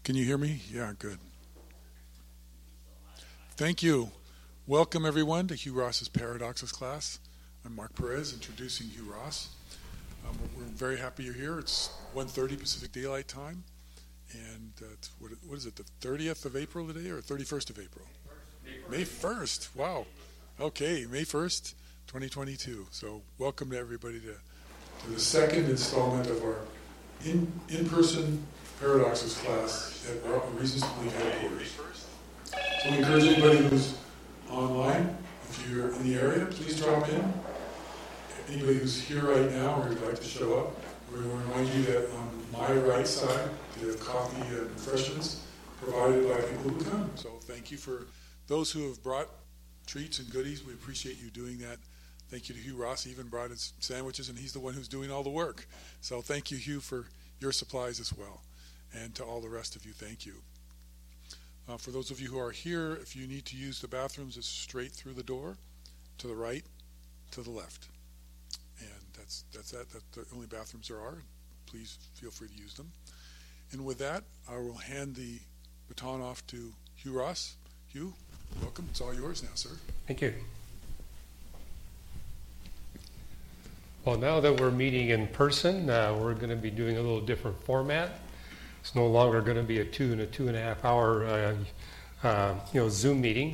Can you hear me? Yeah, good. Thank you. Welcome, everyone, to Hugh Ross's Paradoxes class. I'm Mark Perez, introducing Hugh Ross. We're very happy you're here. It's 1:30 Pacific Daylight Time, and it's, what is it, the 30th of April today, or 31st of April? May 1st. Wow. Okay, May 1st, 2022. So welcome to everybody to the second installment of our in-person Paradoxes class at Reasons to Believe headquarters. So we encourage anybody who's online, if you're in the area, please drop in. Anybody who's here right now or would like to show up, we want to remind you that on my right side, we have coffee and refreshments provided by people who come. So thank you for those who have brought treats and goodies. We appreciate you doing that. Thank you to Hugh Ross. He even brought his sandwiches, and he's the one who's doing all the work. So thank you, Hugh, for your supplies as well. And to all the rest of you, thank you. For those of you who are here, if you need to use the bathrooms, it's straight through the door, to the right, to the left. And that's that. That's the only bathrooms there are. Please feel free to use them. And with that, I will hand the baton off to Hugh Ross. Hugh, welcome. It's all yours now, sir. Thank you. Well, now that we're meeting in person, we're going to be doing a little different format. It's no longer going to be a 2.5 hour Zoom meeting.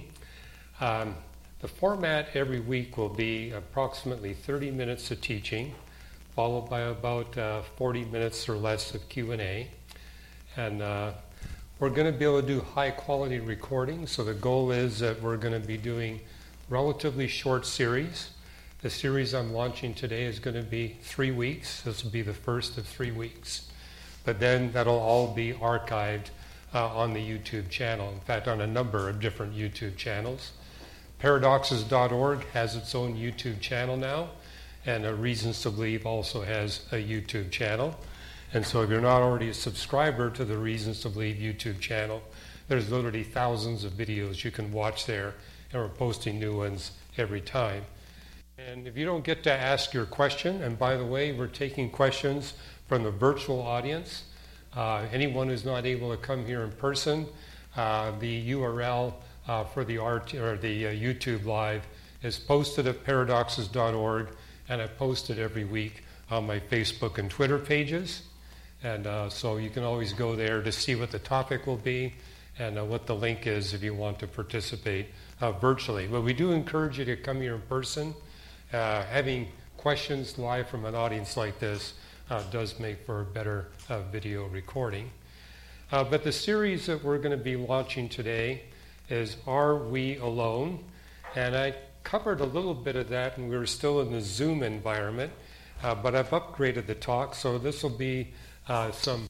The format every week will be approximately 30 minutes of teaching, followed by about 40 minutes or less of Q&A. And we're going to be able to do high quality recordings. So the goal is that we're going to be doing relatively short series. The series I'm launching today is going to be 3 weeks. This will be the first of 3 weeks. But then that'll all be archived on the YouTube channel. In fact, on a number of different YouTube channels. Paradoxes.org has its own YouTube channel now, and Reasons to Believe also has a YouTube channel. And so if you're not already a subscriber to the Reasons to Believe YouTube channel, there's literally thousands of videos you can watch there, and we're posting new ones every time. And if you don't get to ask your question, and by the way, we're taking questions from the virtual audience. Anyone who's not able to come here in person, the URL for the YouTube Live is posted at paradoxes.org, and I post it every week on my Facebook and Twitter pages. And so you can always go there to see what the topic will be and what the link is if you want to participate virtually. But we do encourage you to come here in person. Having questions live from an audience like this does make for a better video recording. But the series that we're going to be launching today is Are We Alone? And I covered a little bit of that, and we were still in the Zoom environment, but I've upgraded the talk, so this will be some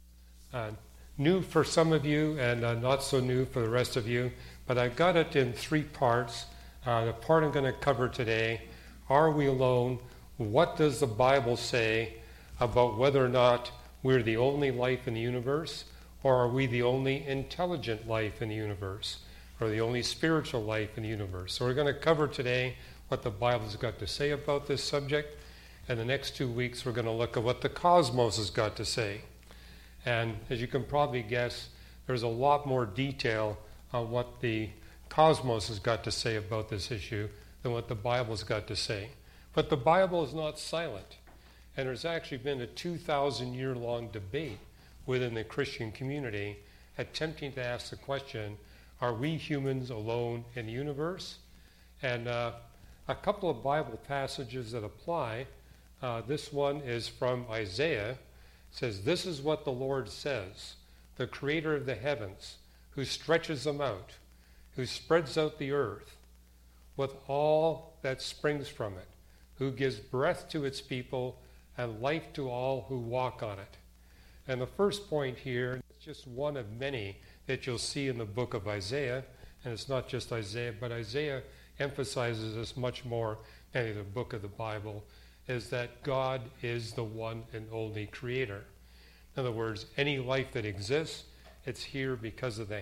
new for some of you and not so new for the rest of you. But I've got it in 3 parts. The part I'm going to cover today, are we alone? What does the Bible say about whether or not we're the only life in the universe, or are we the only intelligent life in the universe, or the only spiritual life in the universe? So we're going to cover today what the Bible's got to say about this subject, and the next 2 weeks we're going to look at what the cosmos has got to say. And as you can probably guess, there's a lot more detail on what the cosmos has got to say about this issue than what the Bible's got to say. But the Bible is not silent. And there's actually been a 2,000-year-long debate within the Christian community attempting to ask the question, are we humans alone in the universe? And a couple of Bible passages that apply. This one is from Isaiah. It says, this is what the Lord says, the creator of the heavens, who stretches them out, who spreads out the earth with all that springs from it, who gives breath to its people and life to all who walk on it. And the first point here is just one of many that you'll see in the book of Isaiah, and it's not just Isaiah, but Isaiah emphasizes this much more than any other book of the Bible, is that God is the one and only creator. In other words, any life that exists, it's here because of the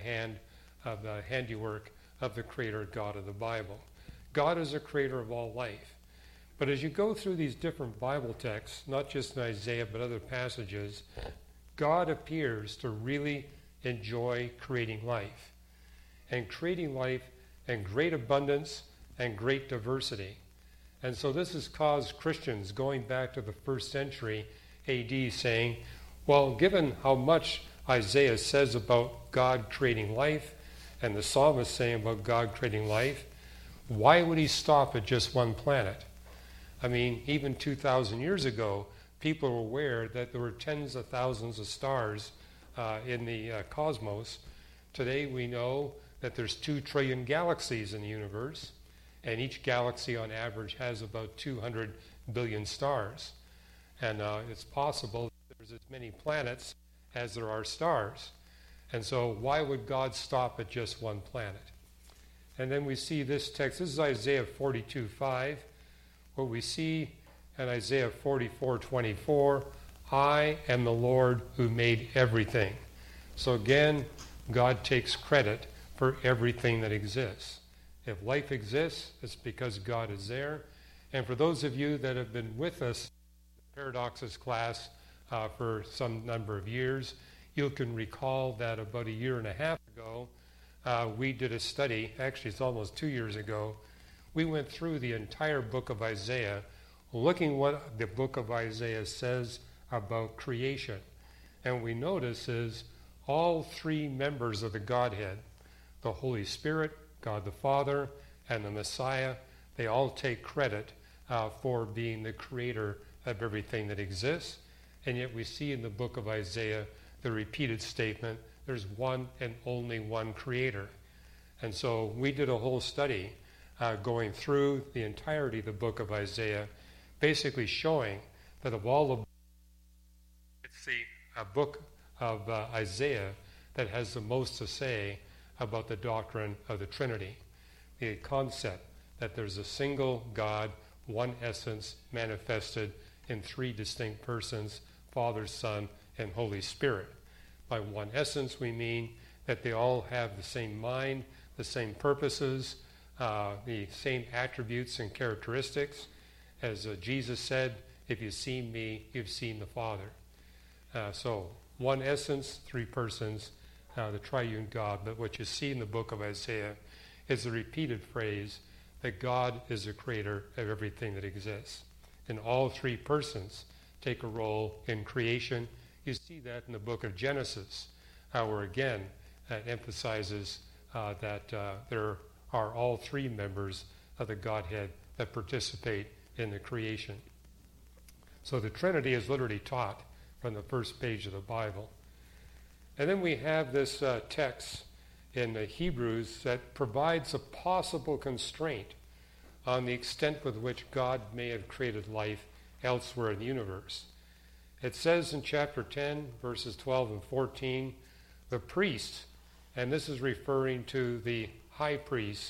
handiwork of the creator God of the Bible. God is the creator of all life. But as you go through these different Bible texts, not just in Isaiah but other passages, God appears to really enjoy creating life. And creating life in great abundance and great diversity. And so this has caused Christians going back to the 1st century AD saying, well, given how much Isaiah says about God creating life and the psalmist saying about God creating life, why would he stop at just one planet? I mean, even 2,000 years ago, people were aware that there were tens of thousands of stars in the cosmos. Today we know that there's 2 trillion galaxies in the universe, and each galaxy on average has about 200 billion stars. And it's possible that there's as many planets as there are stars. And so why would God stop at just one planet? And then we see this text. This is Isaiah 42:5. What we see in Isaiah 44:24, I am the Lord who made everything. So again, God takes credit for everything that exists. If life exists, it's because God is there. And for those of you that have been with us in the Paradoxes class for some number of years, you can recall that about a year and a half ago, we did a study. Actually, it's almost 2 years ago. We went through the entire book of Isaiah, looking what the book of Isaiah says about creation. And we notice is all 3 members of the Godhead, the Holy Spirit, God the Father, and the Messiah, they all take credit for being the creator of everything that exists. And yet we see in the book of Isaiah the repeated statement, there's one and only one creator. And so we did a whole study going through the entirety of the book of Isaiah, basically showing that of all the it's the book of Isaiah that has the most to say about the doctrine of the Trinity, the concept that there's a single God, one essence manifested in 3 distinct persons, Father, Son, and Holy Spirit. By one essence, we mean that they all have the same mind, the same purposes, the same attributes and characteristics. As Jesus said, if you've seen me, you've seen the Father. So, one essence, 3 persons, the triune God. But what you see in the book of Isaiah is the repeated phrase that God is the creator of everything that exists. And all 3 persons take a role in creation. You see that in the book of Genesis, where again it emphasizes that there are all 3 members of the Godhead that participate in the creation. So the Trinity is literally taught from the first page of the Bible. And then we have this text in the Hebrews that provides a possible constraint on the extent with which God may have created life elsewhere in the universe. It says in chapter 10, verses 12 and 14, the priest, and this is referring to the high priest,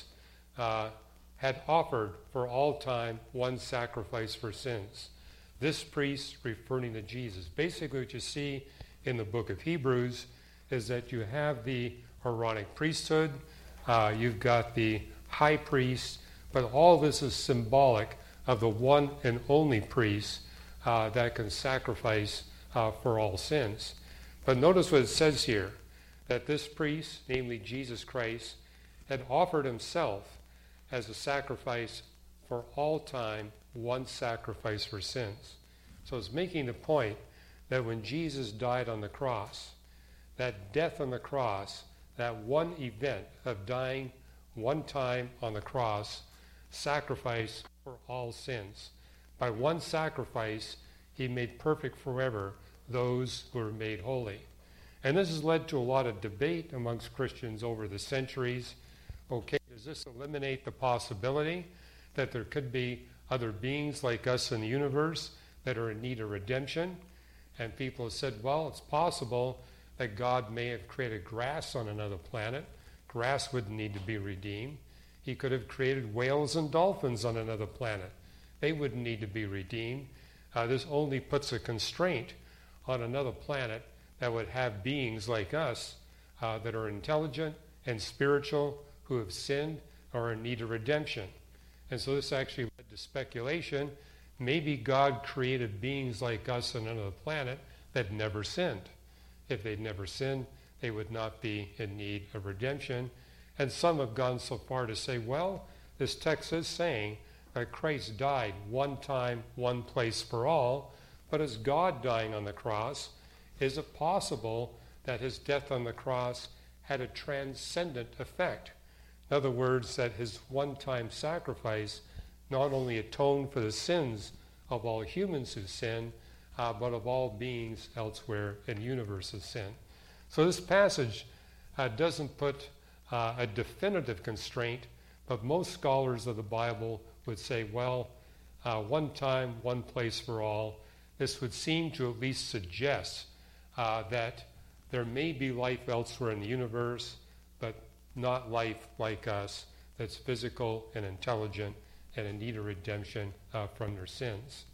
had offered for all time one sacrifice for sins. This priest referring to Jesus. Basically what you see in the book of Hebrews is that you have the Aaronic priesthood, you've got the high priest, but all this is symbolic of the one and only priest that can sacrifice for all sins. But notice what it says here, that this priest, namely Jesus Christ, had offered himself as a sacrifice for all time, one sacrifice for sins. So it's making the point that when Jesus died on the cross, that death on the cross, that one event of dying one time on the cross, sacrifice for all sins. By one sacrifice, he made perfect forever those who were made holy. And this has led to a lot of debate amongst Christians over the centuries. Okay, does this eliminate the possibility that there could be other beings like us in the universe that are in need of redemption? And people have said, well, it's possible that God may have created grass on another planet. Grass wouldn't need to be redeemed. He could have created whales and dolphins on another planet. They wouldn't need to be redeemed. This only puts a constraint on another planet that would have beings like us that are intelligent and spiritual, who have sinned or are in need of redemption. And so this actually led to speculation. Maybe God created beings like us on another planet that never sinned. If they'd never sinned, they would not be in need of redemption. And some have gone so far to say, well, this text is saying that Christ died one time, one place for all, but as God dying on the cross, is it possible that his death on the cross had a transcendent effect? In other words, that his one-time sacrifice not only atoned for the sins of all humans who sin, but of all beings elsewhere in the universe of sin. So this passage doesn't put a definitive constraint, but most scholars of the Bible would say, well, one time, one place for all. This would seem to at least suggest that there may be life elsewhere in the universe, but not life like us that's physical and intelligent and in need of redemption from their sins.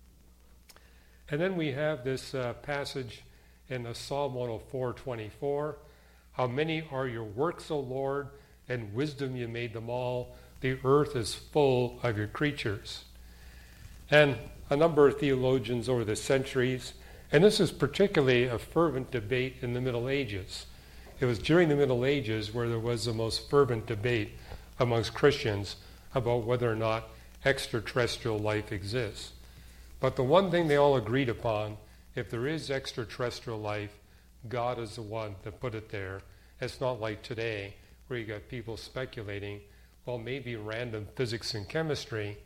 And then we have this passage in the Psalm 104:24. How many are your works, O Lord? In wisdom you made them all. The earth is full of your creatures. And a number of theologians over the centuries, and this is particularly a fervent debate in the Middle Ages. It was during the Middle Ages where there was the most fervent debate amongst Christians about whether or not extraterrestrial life exists. But the one thing they all agreed upon, if there is extraterrestrial life, God is the one that put it there. It's not like today where you got people speculating, well, maybe random physics and chemistry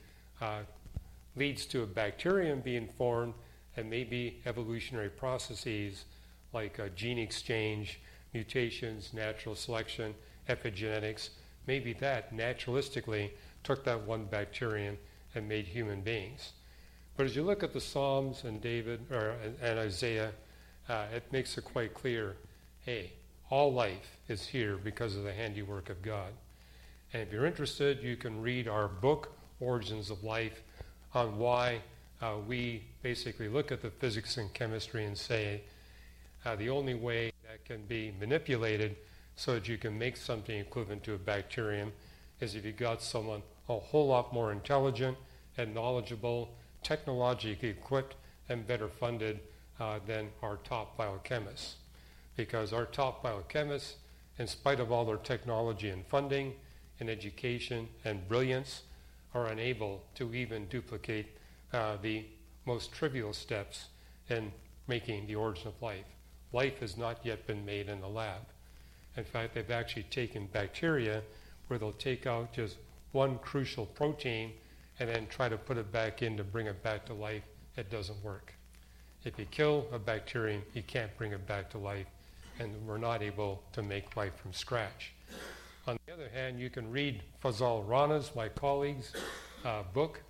leads to a bacterium being formed, and maybe evolutionary processes like gene exchange, mutations, natural selection, epigenetics, maybe that naturalistically took that one bacterium and made human beings. But as you look at the Psalms and and Isaiah, it makes it quite clear, hey, all life is here because of the handiwork of God. And if you're interested, you can read our book, Origins of Life, on why we basically look at the physics and chemistry and say the only way that can be manipulated so that you can make something equivalent to a bacterium is if you got someone a whole lot more intelligent and knowledgeable, technologically equipped, and better funded than our top biochemists. Because our top biochemists, in spite of all their technology and funding and education and brilliance, are unable to even duplicate the most trivial steps in making the origin of life. Life has not yet been made in the lab. In fact, they've actually taken bacteria where they'll take out just one crucial protein and then try to put it back in to bring it back to life. It doesn't work. If you kill a bacterium, you can't bring it back to life, and we're not able to make life from scratch. On the other hand, you can read Fazal Rana's, my colleague's, book,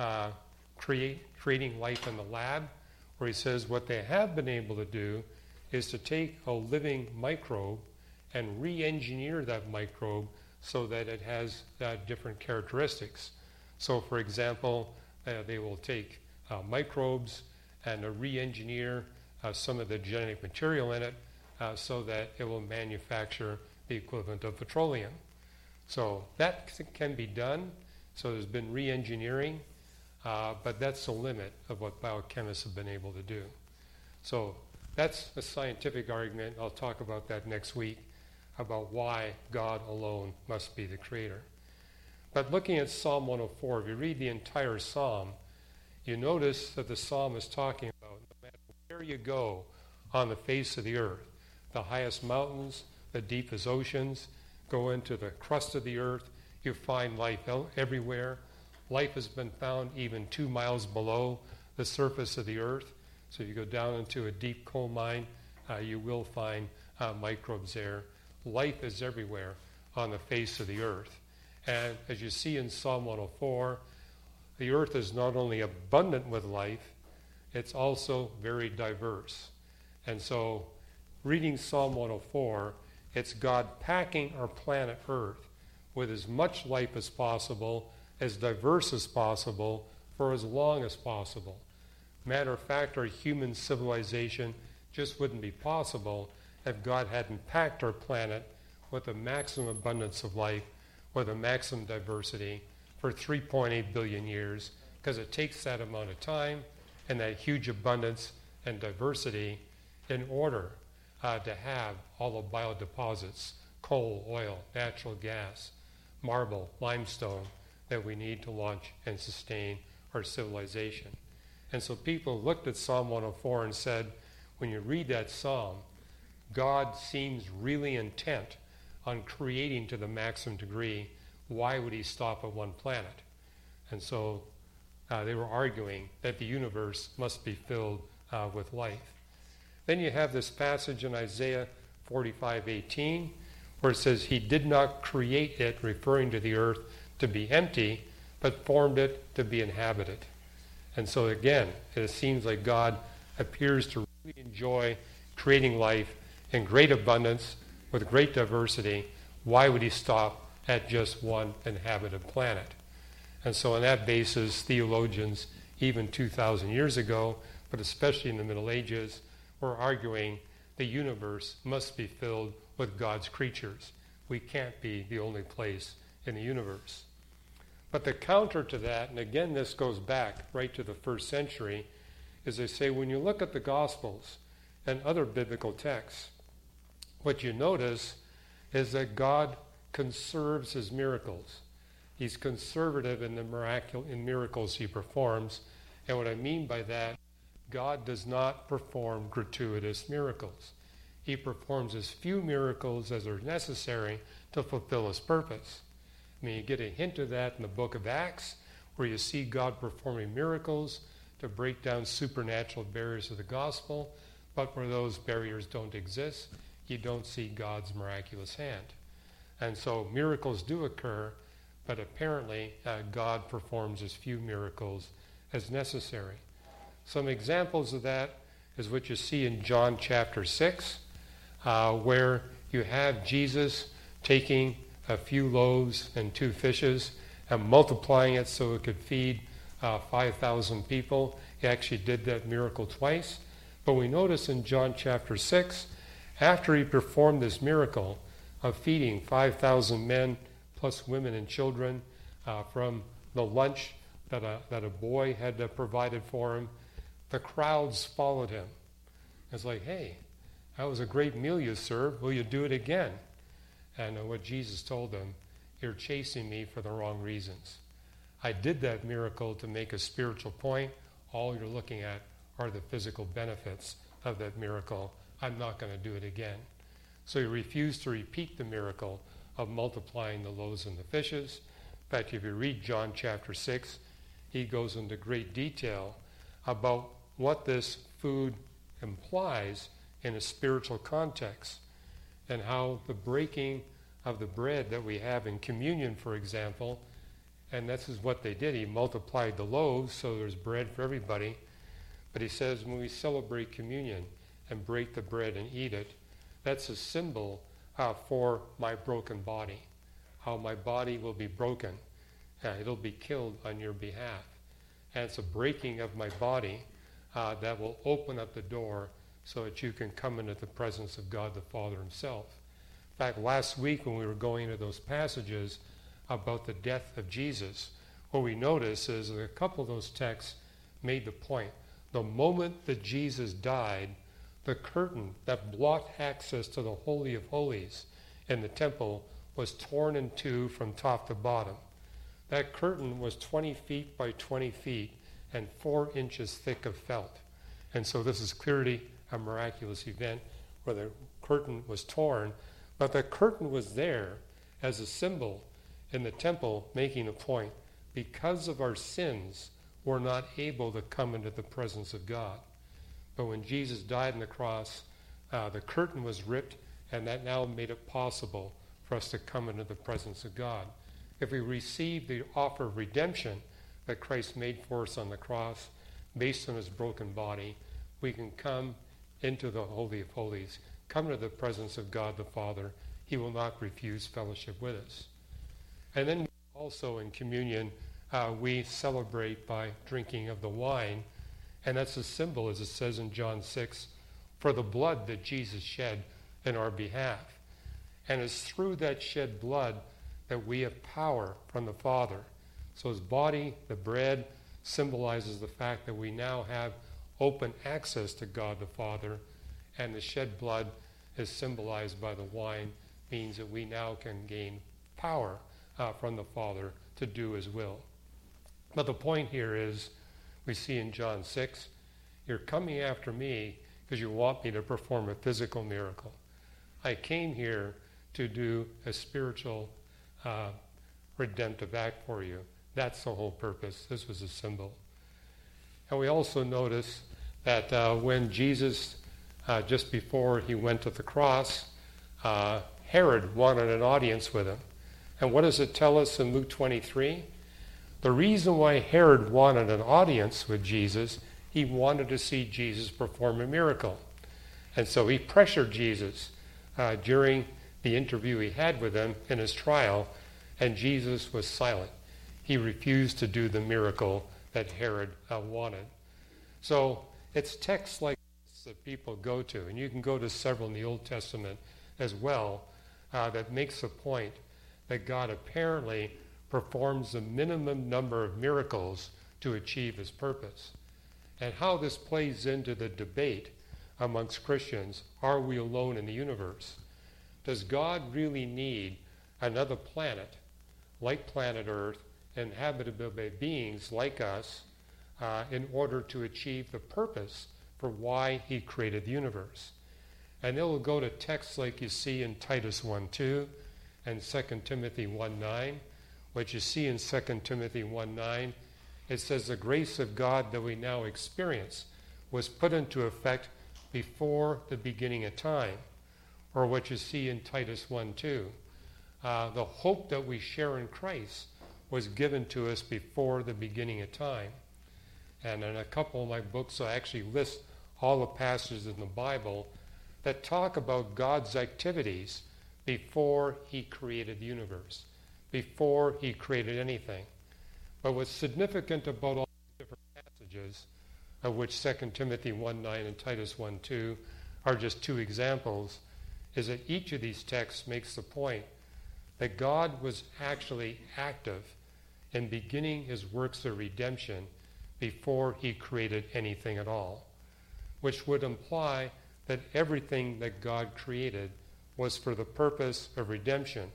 Creating Life in the Lab, where he says what they have been able to do is to take a living microbe and re-engineer that microbe so that it has different characteristics. So, for example, they will take microbes and re-engineer some of the genetic material in it so that it will manufacture the equivalent of petroleum. So that can be done. So there's been re-engineering, but that's the limit of what biochemists have been able to do. So that's a scientific argument. I'll talk about that next week, about why God alone must be the creator. But looking at Psalm 104, if you read the entire psalm, you notice that the psalm is talking about no matter where you go on the face of the earth, the highest mountains, the deepest oceans, go into the crust of the earth, you find life everywhere. Life has been found even 2 miles below the surface of the earth. So if you go down into a deep coal mine, you will find microbes there. Life is everywhere on the face of the earth. And as you see in Psalm 104, the earth is not only abundant with life, it's also very diverse. And so, reading Psalm 104, it's God packing our planet Earth with as much life as possible, as diverse as possible, for as long as possible. Matter of fact, our human civilization just wouldn't be possible if God hadn't packed our planet with a maximum abundance of life, with a maximum diversity for 3.8 billion years, because it takes that amount of time and that huge abundance and diversity in order to have all the biodeposits, coal, oil, natural gas, marble, limestone, that we need to launch and sustain our civilization. And so people looked at Psalm 104 and said, when you read that psalm, God seems really intent on creating to the maximum degree. Why would he stop at one planet? And so they were arguing that the universe must be filled with life. Then you have this passage in Isaiah 45:18, where it says, he did not create it, referring to the earth, to be empty, but formed it to be inhabited. And so again, it seems like God appears to really enjoy creating life in great abundance, with great diversity. Why would he stop at just one inhabited planet? And so on that basis, theologians, even 2,000 years ago, but especially in the Middle Ages, were arguing the universe must be filled with God's creatures. We can't be the only place in the universe. But the counter to that, and again this goes back right to the first century, is they say when you look at the Gospels and other biblical texts, what you notice is that God conserves his miracles. He's conservative in the miracles he performs. And what I mean by that, God does not perform gratuitous miracles. He performs as few miracles as are necessary to fulfill his purpose. I mean, you get a hint of that in the book of Acts, where you see God performing miracles to break down supernatural barriers of the gospel, but where those barriers don't exist, you don't see God's miraculous hand. And so miracles do occur, but apparently God performs as few miracles as necessary. Some examples of that is what you see in John chapter 6, where you have Jesus taking a few loaves and 2 fishes and multiplying it so it could feed 5,000 people. He actually did that miracle twice. But we notice in John chapter 6, after he performed this miracle of feeding 5,000 men plus women and children from the lunch that a boy had provided for him, the crowds followed him. It's like, hey, that was a great meal you served. Will you do it again? And what Jesus told them, you're chasing me for the wrong reasons. I did that miracle to make a spiritual point. All you're looking at are the physical benefits of that miracle. I'm not going to do it again. So he refused to repeat the miracle of multiplying the loaves and the fishes. In fact, if you read John chapter 6, he goes into great detail about what this food implies in a spiritual context, and how the breaking of the bread that we have in communion, for example, and this is what they did. He multiplied the loaves, so there's bread for everybody. But he says when we celebrate communion and break the bread and eat it, that's a symbol for my broken body, how my body will be broken. It'll be killed on your behalf. And it's a breaking of my body that will open up the door so that you can come into the presence of God the Father himself. In fact, last week when we were going into those passages about the death of Jesus, what we notice is that a couple of those texts made the point. The moment that Jesus died, the curtain that blocked access to the Holy of Holies in the temple was torn in two from top to bottom. That curtain was 20 feet by 20 feet and 4 inches thick of felt. And so this is clearly a miraculous event where the curtain was torn, but the curtain was there as a symbol in the temple, making a point. Because of our sins, we're not able to come into the presence of God. But when Jesus died on the cross, the curtain was ripped, and that now made it possible for us to come into the presence of God. If we receive the offer of redemption that Christ made for us on the cross, based on his broken body, we can come into the Holy of Holies, come into the presence of God the Father. He will not refuse fellowship with us. And then also in communion, we celebrate by drinking of the wine, and that's a symbol, as it says in John 6, for the blood that Jesus shed in our behalf. And it's through that shed blood that we have power from the Father. So his body, the bread, symbolizes the fact that we now have open access to God the Father, and the shed blood is symbolized by the wine, means that we now can gain power from the Father to do his will. But the point here is, we see in John 6, you're coming after me because you want me to perform a physical miracle. I came here to do a spiritual redemptive act for you. That's the whole purpose. This was a symbol. And we also notice that when Jesus, just before he went to the cross, Herod wanted an audience with him. And what does it tell us in Luke 23? The reason why Herod wanted an audience with Jesus, he wanted to see Jesus perform a miracle. And so he pressured Jesus during the interview he had with him in his trial, and Jesus was silent. He refused to do the miracle that Herod wanted. So it's texts like this that people go to, and you can go to several in the Old Testament as well, that makes the point that God apparently performs the minimum number of miracles to achieve his purpose. And how this plays into the debate amongst Christians, are we alone in the universe? Does God really need another planet, like planet Earth, inhabited by beings like us, in order to achieve the purpose for why he created the universe? And it will go to texts like you see in Titus 1:2 and 2 Timothy 1:9, which you see in 2 Timothy 1:9. It says the grace of God that we now experience was put into effect before the beginning of time. Or what you see in Titus 1:2. The hope that we share in Christ was given to us before the beginning of time. And in a couple of my books, I actually list all the passages in the Bible that talk about God's activities before he created the universe, before he created anything. But what's significant about all these different passages, of which 2 Timothy 1:9 and Titus 1:2 are just two examples, is that each of these texts makes the point that God was actually active in beginning his works of redemption before he created anything at all, which would imply that everything that God created was for the purpose of redemption.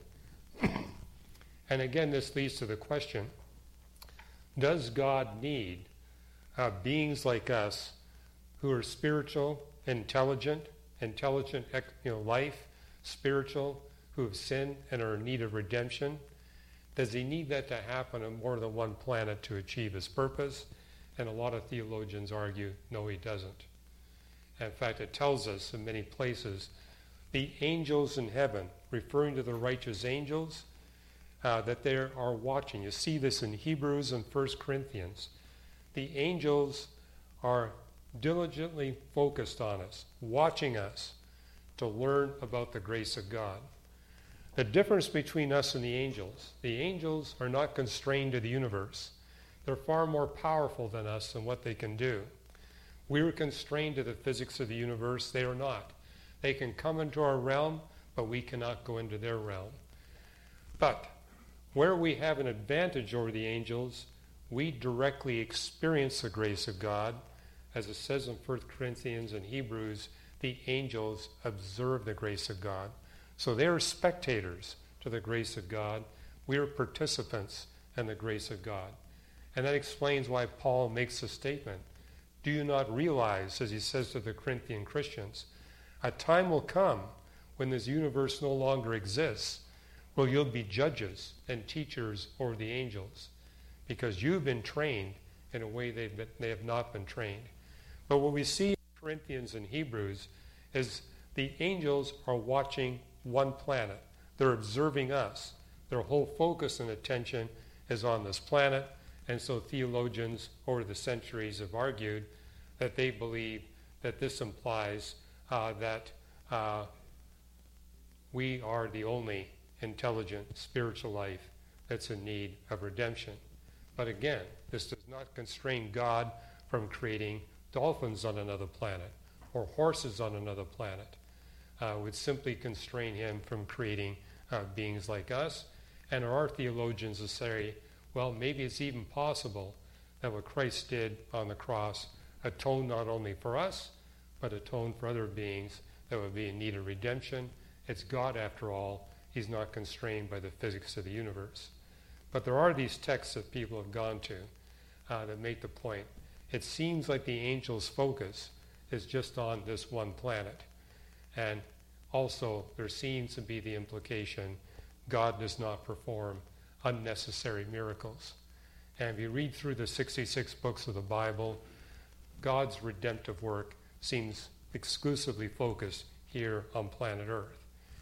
And again, this leads to the question, does God need beings like us who are spiritual, intelligent life, spiritual, who have sinned and are in need of redemption? Does he need that to happen on more than one planet to achieve his purpose? And a lot of theologians argue, no, he doesn't. In fact, it tells us in many places, the angels in heaven, referring to the righteous angels, that they are watching. You see this in Hebrews and 1 Corinthians. The angels are diligently focused on us, watching us to learn about the grace of God. The difference between us and the angels are not constrained to the universe. They're far more powerful than us in what they can do. We are constrained to the physics of the universe. They are not. They can come into our realm, but we cannot go into their realm. But where we have an advantage over the angels, we directly experience the grace of God. As it says in 1 Corinthians and Hebrews, the angels observe the grace of God. So they are spectators to the grace of God. We are participants in the grace of God. And that explains why Paul makes the statement, do you not realize, as he says to the Corinthian Christians, a time will come when this universe no longer exists, where you'll be judges and teachers over the angels, because you've been trained in a way they have not been trained. But what we see in Corinthians and Hebrews is the angels are watching one planet. They're observing us. Their whole focus and attention is on this planet. And so theologians over the centuries have argued that they believe that this implies that we are the only intelligent spiritual life that's in need of redemption. But again, this does not constrain God from creating dolphins on another planet or horses on another planet. It would simply constrain him from creating beings like us. And there are theologians who say, well, maybe it's even possible that what Christ did on the cross atoned not only for us, but atoned for other beings that would be in need of redemption. It's God, after all. He's not constrained by the physics of the universe. But there are these texts that people have gone to that make the point. It seems like the angels' focus is just on this one planet. And also, there seems to be the implication God does not perform unnecessary miracles. And if you read through the 66 books of the Bible, God's redemptive work seems exclusively focused here on planet Earth.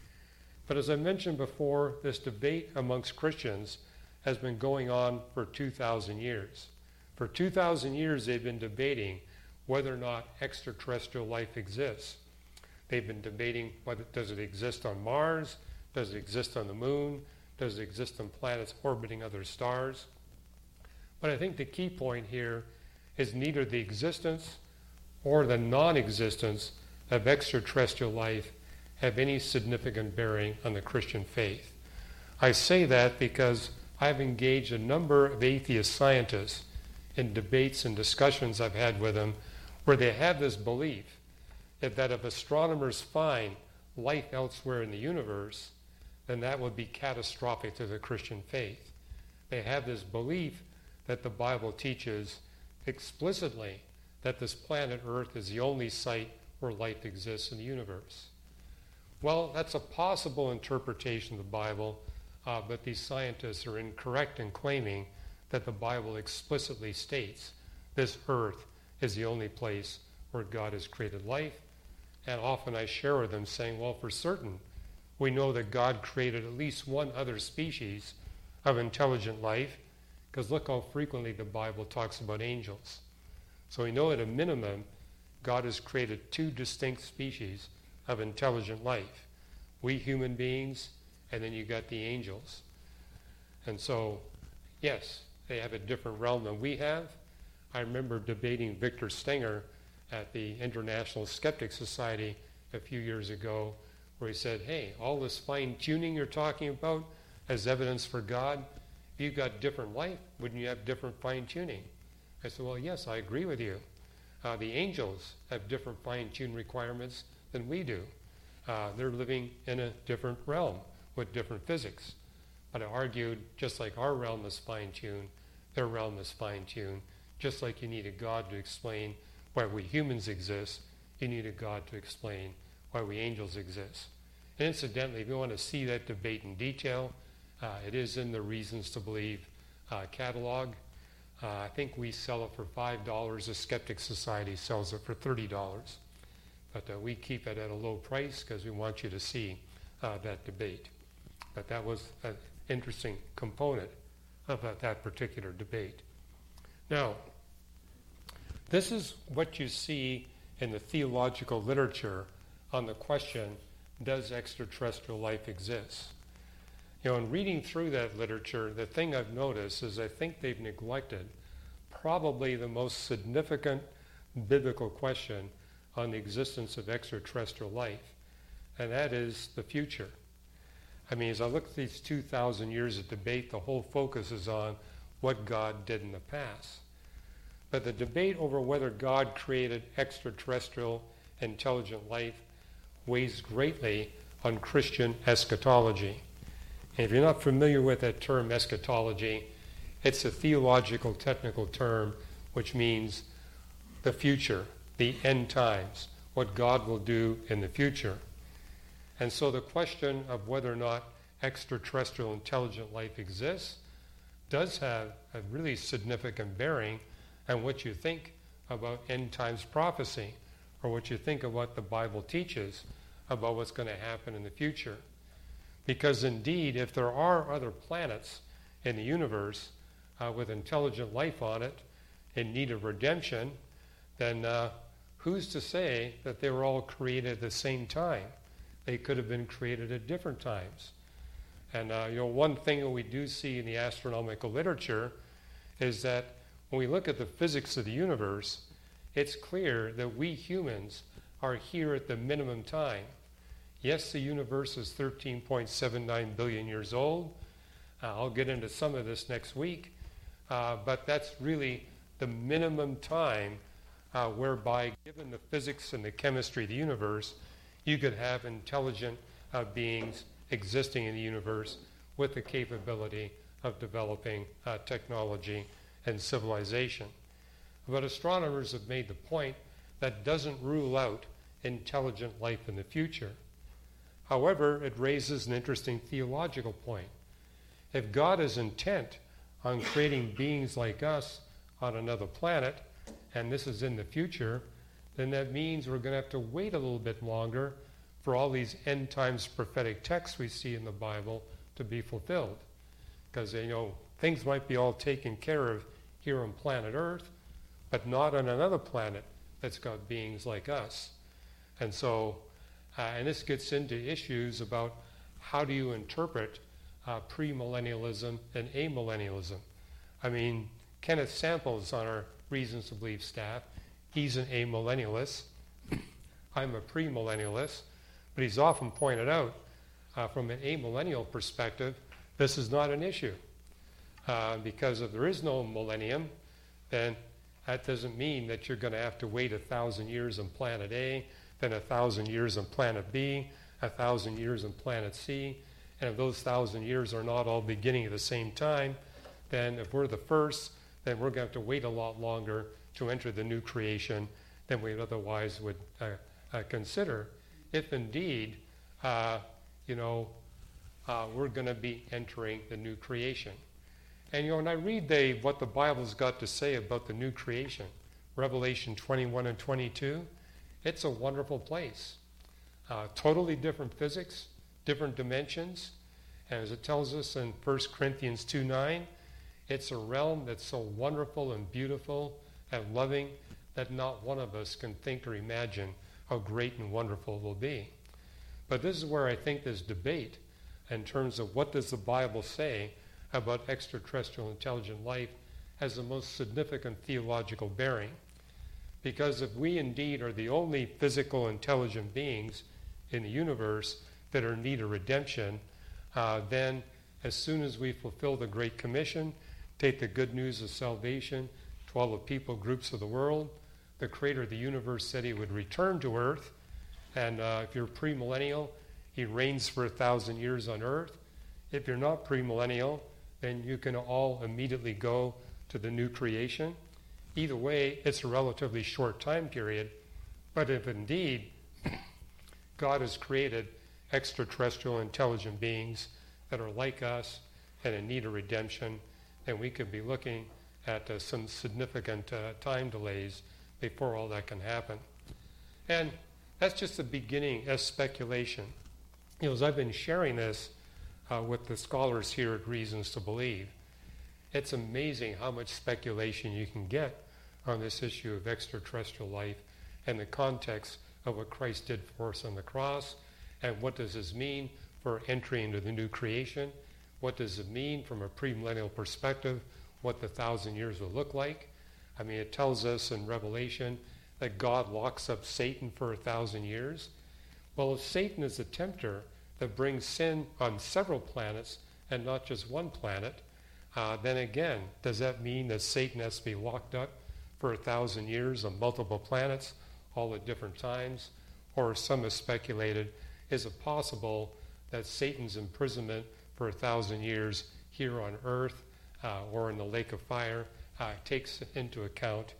But as I mentioned before, this debate amongst Christians has been going on for 2,000 years. For 2,000 years, they've been debating whether or not extraterrestrial life exists. They've been debating whether does it exist on Mars, does it exist on the moon, does it exist on planets orbiting other stars. But I think the key point here is neither the existence or the non-existence of extraterrestrial life have any significant bearing on the Christian faith. I say that because I've engaged a number of atheist scientists in debates and discussions I've had with them where they have this belief that if astronomers find life elsewhere in the universe, then that would be catastrophic to the Christian faith. They have this belief that the Bible teaches explicitly that this planet Earth is the only site where life exists in the universe. Well, that's a possible interpretation of the Bible, but these scientists are incorrect in claiming that the Bible explicitly states this Earth is the only place where God has created life. And often I share with them saying, well, for certain, we know that God created at least one other species of intelligent life, because look how frequently the Bible talks about angels. So we know at a minimum, God has created two distinct species of intelligent life. We human beings, and then you got the angels. And so, yes, they have a different realm than we have. I remember debating Victor Stenger at the International Skeptic Society a few years ago, where he said, hey, all this fine-tuning you're talking about as evidence for God, if you've got different life, wouldn't you have different fine-tuning? I said, well, yes, I agree with you. The angels have different fine-tune requirements than we do. They're living in a different realm with different physics. But I argued, just like our realm is fine-tuned, their realm is fine-tuned. Just like you need a God to explain why we humans exist, you need a God to explain why we angels exist. And incidentally, if you want to see that debate in detail, it is in the Reasons to Believe catalog. I think we sell it for $5. The Skeptic Society sells it for $30. But we keep it at a low price because we want you to see that debate. But that was an interesting component of that particular debate. Now, this is what you see in the theological literature on the question, does extraterrestrial life exist? You know, in reading through that literature, the thing I've noticed is I think they've neglected probably the most significant biblical question on the existence of extraterrestrial life, and that is the future. I mean, as I look at these 2,000 years of debate, the whole focus is on what God did in the past. But the debate over whether God created extraterrestrial intelligent life weighs greatly on Christian eschatology. And if you're not familiar with that term eschatology, it's a theological technical term which means the future, the end times, what God will do in the future. And so the question of whether or not extraterrestrial intelligent life exists does have a really significant bearing on what you think about end times prophecy, or what you think of what the Bible teaches about what's going to happen in the future. Because indeed, if there are other planets in the universe with intelligent life on it in need of redemption, then who's to say that they were all created at the same time? They could have been created at different times. And one thing that we do see in the astronomical literature is that when we look at the physics of the universe, it's clear that we humans are here at the minimum time. Yes, the universe is 13.79 billion years old. I'll get into some of this next week. But that's really the minimum time whereby, given the physics and the chemistry of the universe, you could have intelligent beings existing in the universe with the capability of developing technology and civilization. But astronomers have made the point that doesn't rule out intelligent life in the future. However, it raises an interesting theological point. If God is intent on creating beings like us on another planet, and this is in the future, then that means we're going to have to wait a little bit longer for all these end times prophetic texts we see in the Bible to be fulfilled. Because, things might be all taken care of here on planet Earth, but not on another planet that's got beings like us. And so, and this gets into issues about how do you interpret premillennialism and amillennialism. I mean, Kenneth Samples on our Reasons to Believe staff, he's an amillennialist. I'm a premillennialist. But he's often pointed out, from an amillennial perspective, this is not an issue. Because if there is no millennium, then that doesn't mean that you're going to have to wait 1,000 years on planet A, then 1,000 years on planet B, 1,000 years on planet C. And if those 1,000 years are not all beginning at the same time, then if we're the first, then we're going to have to wait a lot longer to enter the new creation than we otherwise would consider, if indeed, we're going to be entering the new creation. And, when I read what the Bible's got to say about the new creation, Revelation 21 and 22, it's a wonderful place. Totally different physics, different dimensions. And as it tells us in 1 Corinthians 2:9, it's a realm that's so wonderful and beautiful and loving that not one of us can think or imagine how great and wonderful it will be. But this is where I think there's debate in terms of what does the Bible say about extraterrestrial intelligent life has the most significant theological bearing. Because if we indeed are the only physical intelligent beings in the universe that are in need of redemption, then as soon as we fulfill the Great Commission, take the good news of salvation to all the people groups of the world, the Creator of the universe said He would return to earth, and if you're premillennial, He reigns for 1,000 years on earth. If you're not premillennial, then you can all immediately go to the new creation. Either way, it's a relatively short time period, but if indeed God has created extraterrestrial intelligent beings that are like us and in need of redemption, then we could be looking at some significant time delays before all that can happen. And that's just the beginning as speculation. As I've been sharing this with the scholars here at Reasons to Believe, it's amazing how much speculation you can get on this issue of extraterrestrial life and the context of what Christ did for us on the cross, and what does this mean for entry into the new creation? What does it mean from a premillennial perspective, what the 1,000 years will look like? I mean, it tells us in Revelation that God locks up Satan for 1,000 years. Well, if Satan is a tempter that brings sin on several planets and not just one planet, then again, does that mean that Satan has to be locked up for 1,000 years on multiple planets, all at different times? Or some have speculated, is it possible that Satan's imprisonment for 1,000 years here on earth or in the lake of fire takes into account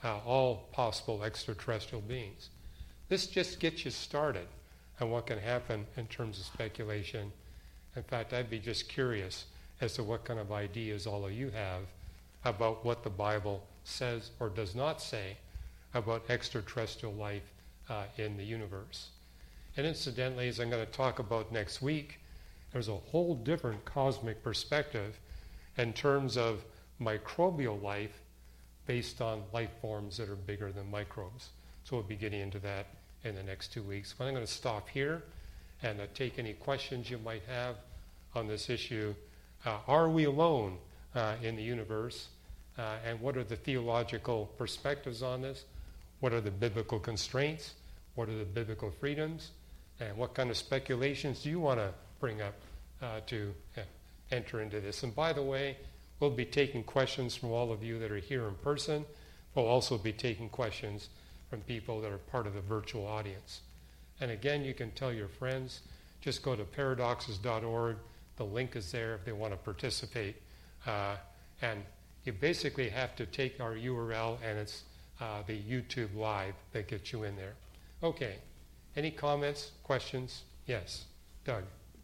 all possible extraterrestrial beings? This just gets you started on what can happen in terms of speculation. In fact, I'd be just curious as to what kind of ideas all of you have about what the Bible says or does not say about extraterrestrial life in the universe. And incidentally, as I'm going to talk about next week, there's a whole different cosmic perspective in terms of microbial life based on life forms that are bigger than microbes. So we'll be getting into that in the next 2 weeks. But I'm going to stop here and take any questions you might have on this issue. Are we alone in the universe? And what are the theological perspectives on this? What are the biblical constraints? What are the biblical freedoms? And what kind of speculations do you want to bring up to enter into this? And by the way, we'll be taking questions from all of you that are here in person. We'll also be taking questions from people that are part of the virtual audience. And again, you can tell your friends, just go to paradoxes.org. The link is there if they want to participate. And you basically have to take our URL, and it's the YouTube Live that gets you in there. Okay. Any comments, questions? Yes. Doug.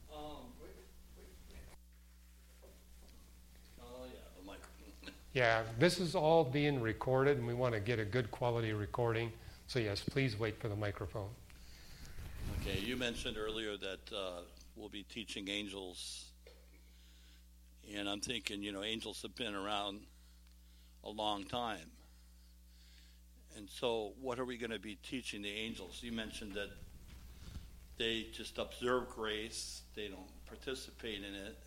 The microphone. Yeah, this is all being recorded, and we want to get a good quality recording. So yes, please wait for the microphone. Okay, you mentioned earlier that we'll be teaching angels, and I'm thinking, angels have been around a long time. And so what are we going to be teaching the angels? You mentioned that they just observe grace, they don't participate in it.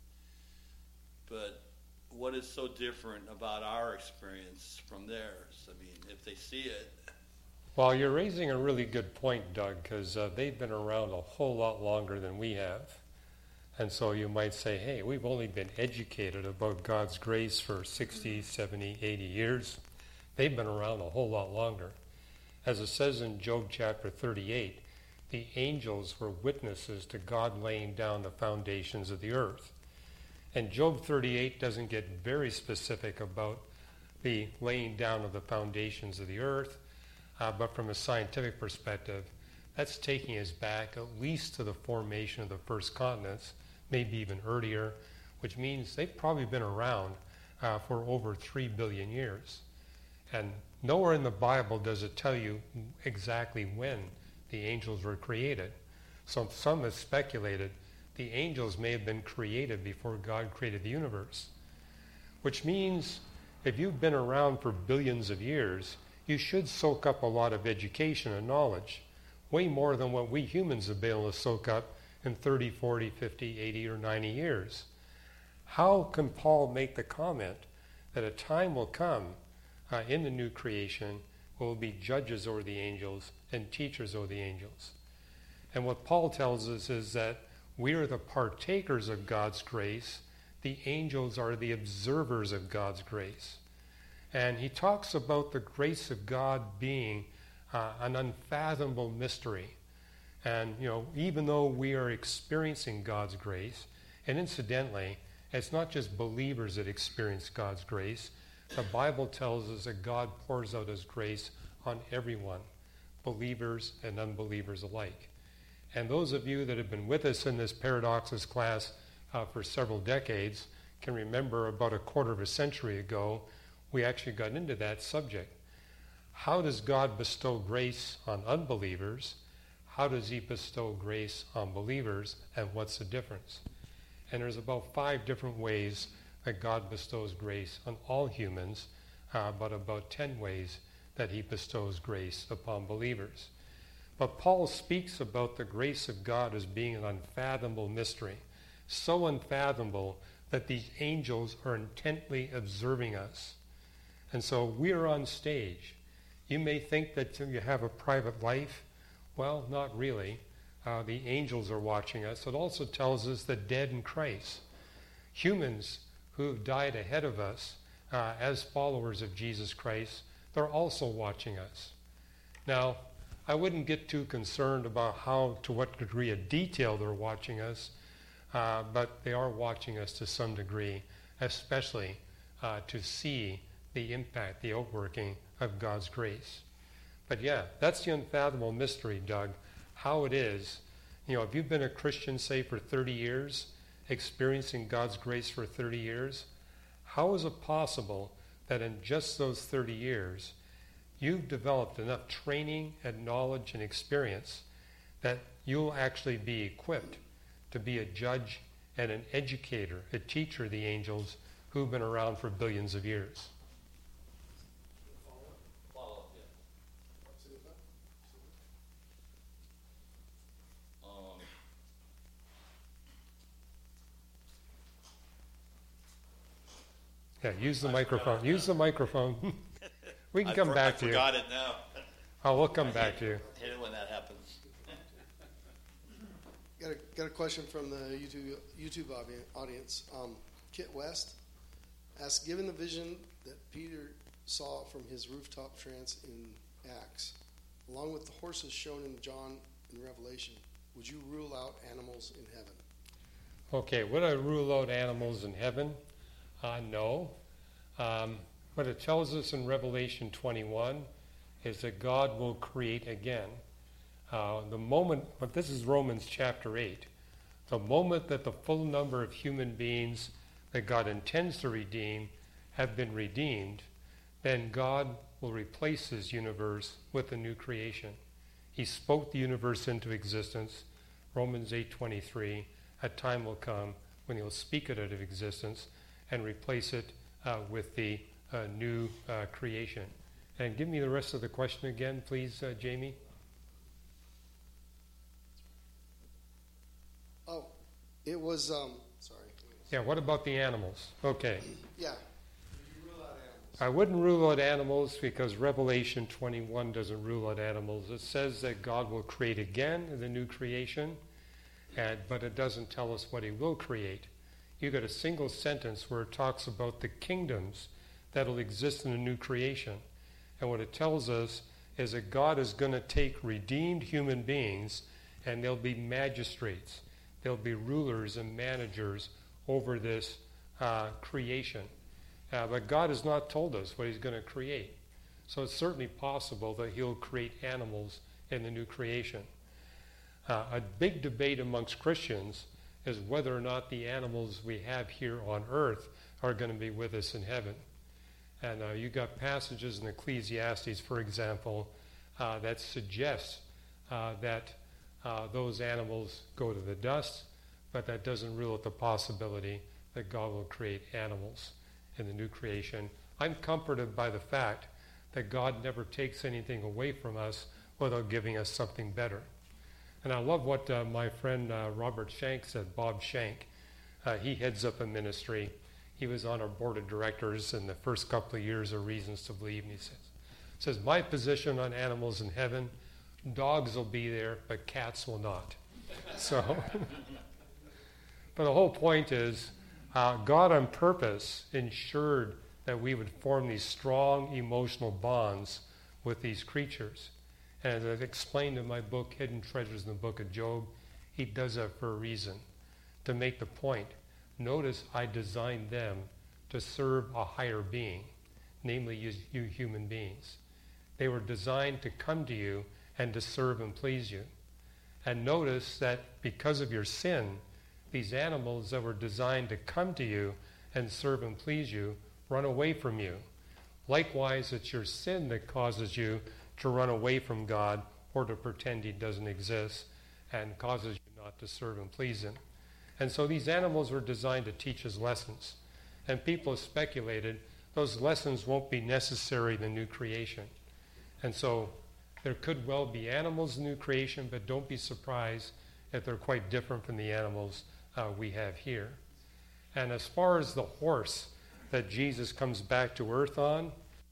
But what is so different about our experience from theirs? I mean, if they see it. Well, you're raising a really good point, Doug, because they've been around a whole lot longer than we have. And so you might say, hey, we've only been educated about God's grace for 60, 70, 80 years. They've been around a whole lot longer. As it says in Job chapter 38, the angels were witnesses to God laying down the foundations of the earth. And Job 38 doesn't get very specific about the laying down of the foundations of the earth, but from a scientific perspective, that's taking us back at least to the formation of the first continents, maybe even earlier, which means they've probably been around for over 3 billion years. And nowhere in the Bible does it tell you exactly when the angels were created. So some have speculated the angels may have been created before God created the universe, which means if you've been around for billions of years, you should soak up a lot of education and knowledge, way more than what we humans have been able to soak up in 30, 40, 50, 80, or 90 years. How can Paul make the comment that a time will come in the new creation will be judges over the angels and teachers over the angels? And what Paul tells us is that we are the partakers of God's grace. The angels are the observers of God's grace. And he talks about the grace of God being an unfathomable mystery. And, even though we are experiencing God's grace, and incidentally, it's not just believers that experience God's grace. The Bible tells us that God pours out his grace on everyone, believers and unbelievers alike. And those of you that have been with us in this Paradoxes class for several decades can remember about a quarter of a century ago, we actually got into that subject. How does God bestow grace on unbelievers? How does he bestow grace on believers? And what's the difference? And there's about 5 different ways that God bestows grace on all humans, but about 10 ways that he bestows grace upon believers. But Paul speaks about the grace of God as being an unfathomable mystery, so unfathomable that these angels are intently observing us. And so we are on stage. You may think that you have a private life. Well, not really. The angels are watching us. It also tells us that dead in Christ, humans who have died ahead of us as followers of Jesus Christ, they're also watching us. Now, I wouldn't get too concerned about to what degree of detail they're watching us, but they are watching us to some degree, especially to see the impact, the outworking of God's grace. But yeah, that's the unfathomable mystery, Doug, how it is. If you've been a Christian, say, for 30 years, experiencing God's grace for 30 years, how is it possible that in just those 30 years, you've developed enough training and knowledge and experience that you'll actually be equipped to be a judge and an educator, a teacher of the angels who've been around for billions of years? Follow-up, yeah. Yeah, use the microphone. Use the microphone. We can come back to you. I forgot it now. Oh, we'll come back to you. I hate it when that happens. Got a question from the YouTube audience. Kit West asks, given the vision that Peter saw from his rooftop trance in Acts, along with the horses shown in John in Revelation, would you rule out animals in heaven? Okay, would I rule out animals in heaven? No. What it tells us in Revelation 21 is that God will create again. But this is Romans chapter 8. The moment that the full number of human beings that God intends to redeem have been redeemed, then God will replace his universe with a new creation. He spoke the universe into existence. Romans 8:23. A time will come when he'll speak it out of existence and replace it with the new creation. And give me the rest of the question again, please, Jamie. Oh, it was, sorry. Yeah, what about the animals? Okay. Yeah. Would you rule out animals? I wouldn't rule out animals because Revelation 21 doesn't rule out animals. It says that God will create again in the new creation, but it doesn't tell us what he will create. You got a single sentence where it talks about the kingdoms that will exist in the new creation. And what it tells us is that God is going to take redeemed human beings and they'll be magistrates. They'll be rulers and managers over this creation. But God has not told us what he's going to create. So it's certainly possible that he'll create animals in the new creation. A big debate amongst Christians is whether or not the animals we have here on earth are going to be with us in heaven. And you got passages in Ecclesiastes, for example, that suggest that those animals go to the dust, but that doesn't rule out the possibility that God will create animals in the new creation. I'm comforted by the fact that God never takes anything away from us without giving us something better. And I love what my friend Robert Shank said, Bob Shank. He heads up a ministry. He was on our board of directors in the first couple of years of Reasons to Believe. And he says, my position on animals in heaven, dogs will be there, but cats will not. So, but the whole point is, God on purpose ensured that we would form these strong emotional bonds with these creatures. And as I've explained in my book, Hidden Treasures in the Book of Job, he does that for a reason, to make the point. Notice I designed them to serve a higher being, namely you human beings. They were designed to come to you and to serve and please you. And notice that because of your sin, these animals that were designed to come to you and serve and please you run away from you. Likewise, it's your sin that causes you to run away from God or to pretend he doesn't exist and causes you not to serve and please him. And so these animals were designed to teach us lessons. And people have speculated those lessons won't be necessary in the new creation. And so there could well be animals in the new creation, but don't be surprised if they're quite different from the animals we have here. And as far as the horse that Jesus comes back to earth on,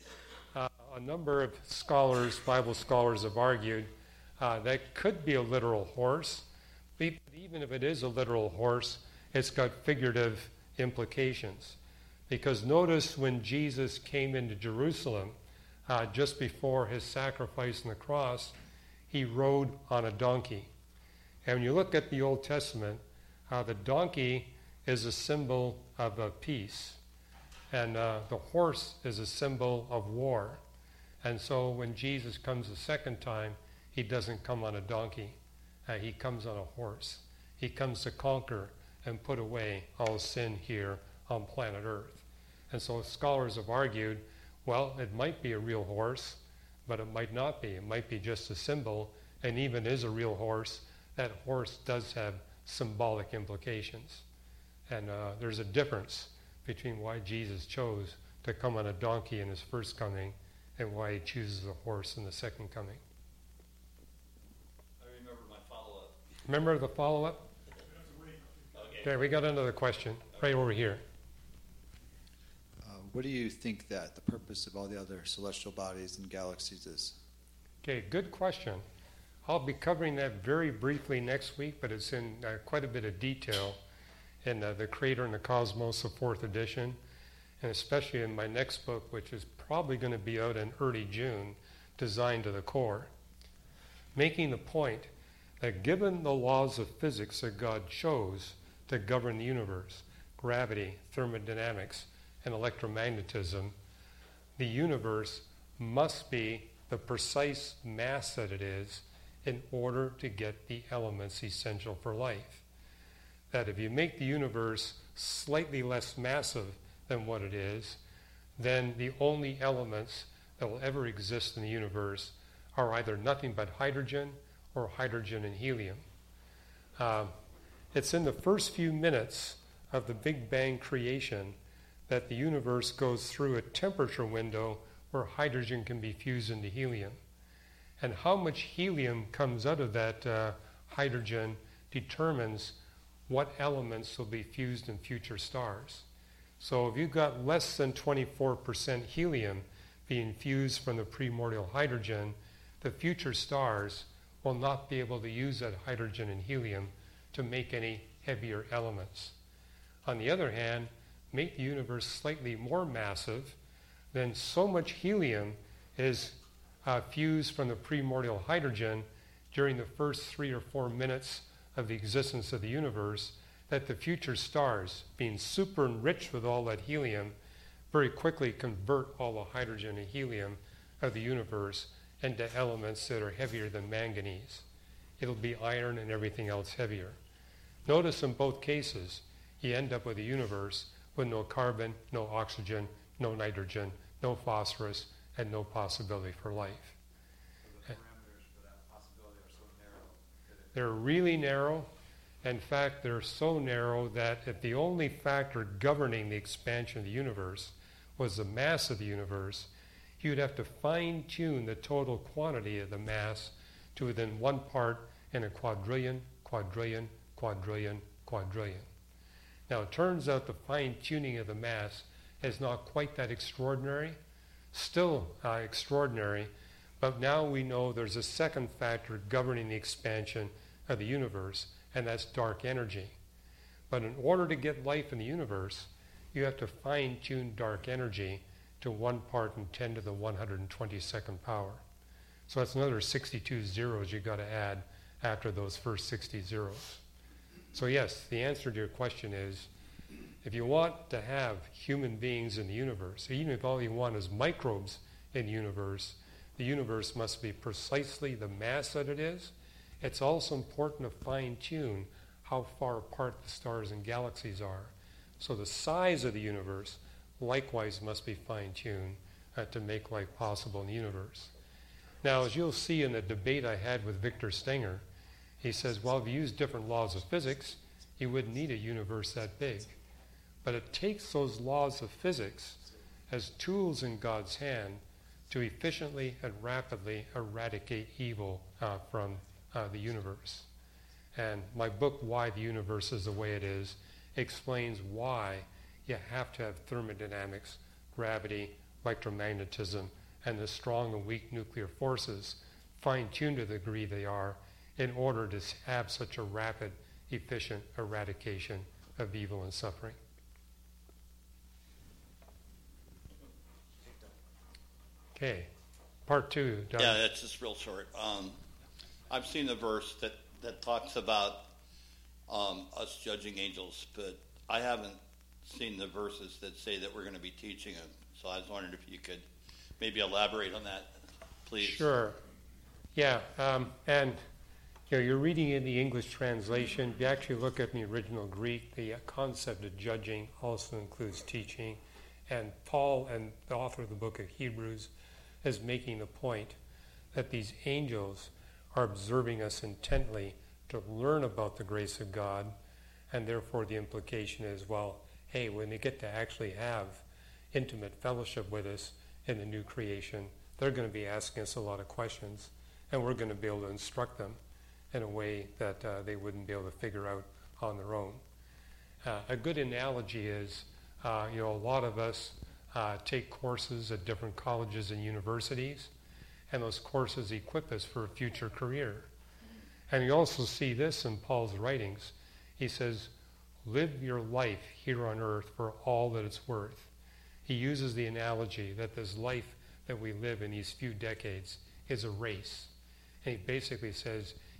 a number of scholars, Bible scholars, have argued that could be a literal horse. But even if it is a literal horse, it's got figurative implications. Because notice when Jesus came into Jerusalem, just before his sacrifice on the cross, he rode on a donkey. And when you look at the Old Testament, the donkey is a symbol of peace. And the horse is a symbol of war. And so when Jesus comes the second time, he doesn't come on a donkey. He comes on a horse. He comes to conquer and put away all sin here on planet Earth. And so scholars have argued, well, it might be a real horse, but it might not be. It might be just a symbol, and even is a real horse, that horse does have symbolic implications. And there's a difference between why Jesus chose to come on a donkey in his first coming and why he chooses a horse in the second coming. I remember my follow-up. Remember the follow-up? Okay. Okay, we got another question right over here. What do you think that the purpose of all the other celestial bodies and galaxies is? Okay, good question. I'll be covering that very briefly next week, but it's in quite a bit of detail in The Creator and the Cosmos, the 4th edition, and especially in my next book, which is probably going to be out in early June, Designed to the Core. Making the point that given the laws of physics that God chose to govern the universe, gravity, thermodynamics, and electromagnetism, the universe must be the precise mass that it is in order to get the elements essential for life. That if you make the universe slightly less massive than what it is, then the only elements that will ever exist in the universe are either nothing but hydrogen or hydrogen and helium. It's in the first few minutes of the Big Bang creation that the universe goes through a temperature window where hydrogen can be fused into helium. And how much helium comes out of that hydrogen determines what elements will be fused in future stars. So if you've got less than 24% helium being fused from the primordial hydrogen, the future stars will not be able to use that hydrogen and helium to make any heavier elements. On the other hand, make the universe slightly more massive, then so much helium is fused from the primordial hydrogen during the first 3 or 4 minutes of the existence of the universe that the future stars, being super enriched with all that helium, very quickly convert all the hydrogen and helium of the universe into elements that are heavier than manganese. It'll be iron and everything else heavier. Notice in both cases, you end up with a universe with no carbon, no oxygen, no nitrogen, no phosphorus, and no possibility for life. So the parameters for that possibility are so narrow. They're really narrow. In fact, they're so narrow that if the only factor governing the expansion of the universe was the mass of the universe, you'd have to fine-tune the total quantity of the mass to within 1 part in a quadrillion, quadrillion, quadrillion, quadrillion. Now, it turns out the fine-tuning of the mass is not quite that extraordinary, still extraordinary, but now we know there's a second factor governing the expansion of the universe, and that's dark energy. But in order to get life in the universe, you have to fine-tune dark energy to 1 part in 10 to the 122nd power. So that's another 62 zeros you've got to add after those first 60 zeros. So yes, the answer to your question is, if you want to have human beings in the universe, even if all you want is microbes in the universe must be precisely the mass that it is. It's also important to fine-tune how far apart the stars and galaxies are. So the size of the universe likewise must be fine-tuned to make life possible in the universe. Now, as you'll see in the debate I had with Victor Stenger, he says, well, if you use different laws of physics, you wouldn't need a universe that big. But it takes those laws of physics as tools in God's hand to efficiently and rapidly eradicate evil from the universe. And my book, Why the Universe is the Way It Is, explains why you have to have thermodynamics, gravity, electromagnetism, and the strong and weak nuclear forces fine-tuned to the degree they are in order to have such a rapid, efficient eradication of evil and suffering. Okay, part 2. Don. Yeah, it's just real short. I've seen the verse that talks about us judging angels, but I haven't seen the verses that say that we're going to be teaching them. So I was wondering if you could maybe elaborate on that, please. Sure. Yeah, and you're reading in the English translation. If you actually look at the original Greek, the concept of judging also includes teaching. And Paul, and the author of the book of Hebrews, is making the point that these angels are observing us intently to learn about the grace of God, and therefore the implication is, well, hey, when they get to actually have intimate fellowship with us in the new creation, they're going to be asking us a lot of questions, and we're going to be able to instruct them in a way that they wouldn't be able to figure out on their own. A good analogy is, a lot of us take courses at different colleges and universities, and those courses equip us for a future career. And you also see this in Paul's writings. He says, live your life here on earth for all that it's worth. He uses the analogy that this life that we live in these few decades is a race. And he basically says,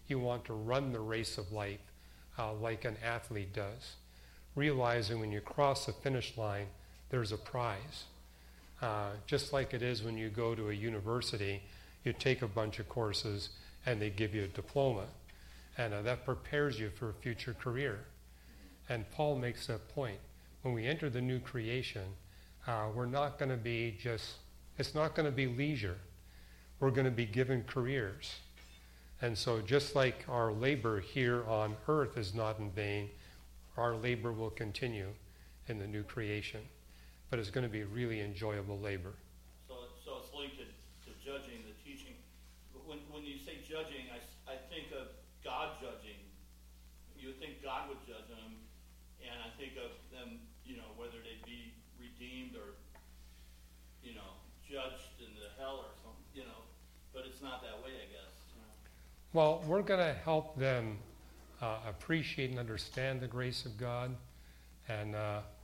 You want to run the race of life like an athlete does, realizing when you cross the finish line, there's a prize. Just like it is when you go to a university, you take a bunch of courses and they give you a diploma. And that prepares you for a future career. And Paul makes that point. When we enter the new creation, we're not going to be it's not going to be leisure. We're going to be given careers. And so just like our labor here on earth is not in vain, our labor will continue in the new creation. But it's going to be really enjoyable labor. So it's linked to judging, the teaching. When you say judging, I think of God judging. You would think God would judge them, and I think of them, whether they be redeemed or, judged in the hell or something, but it's not that way, I guess. Well, we're going to help them appreciate and understand the grace of God. And,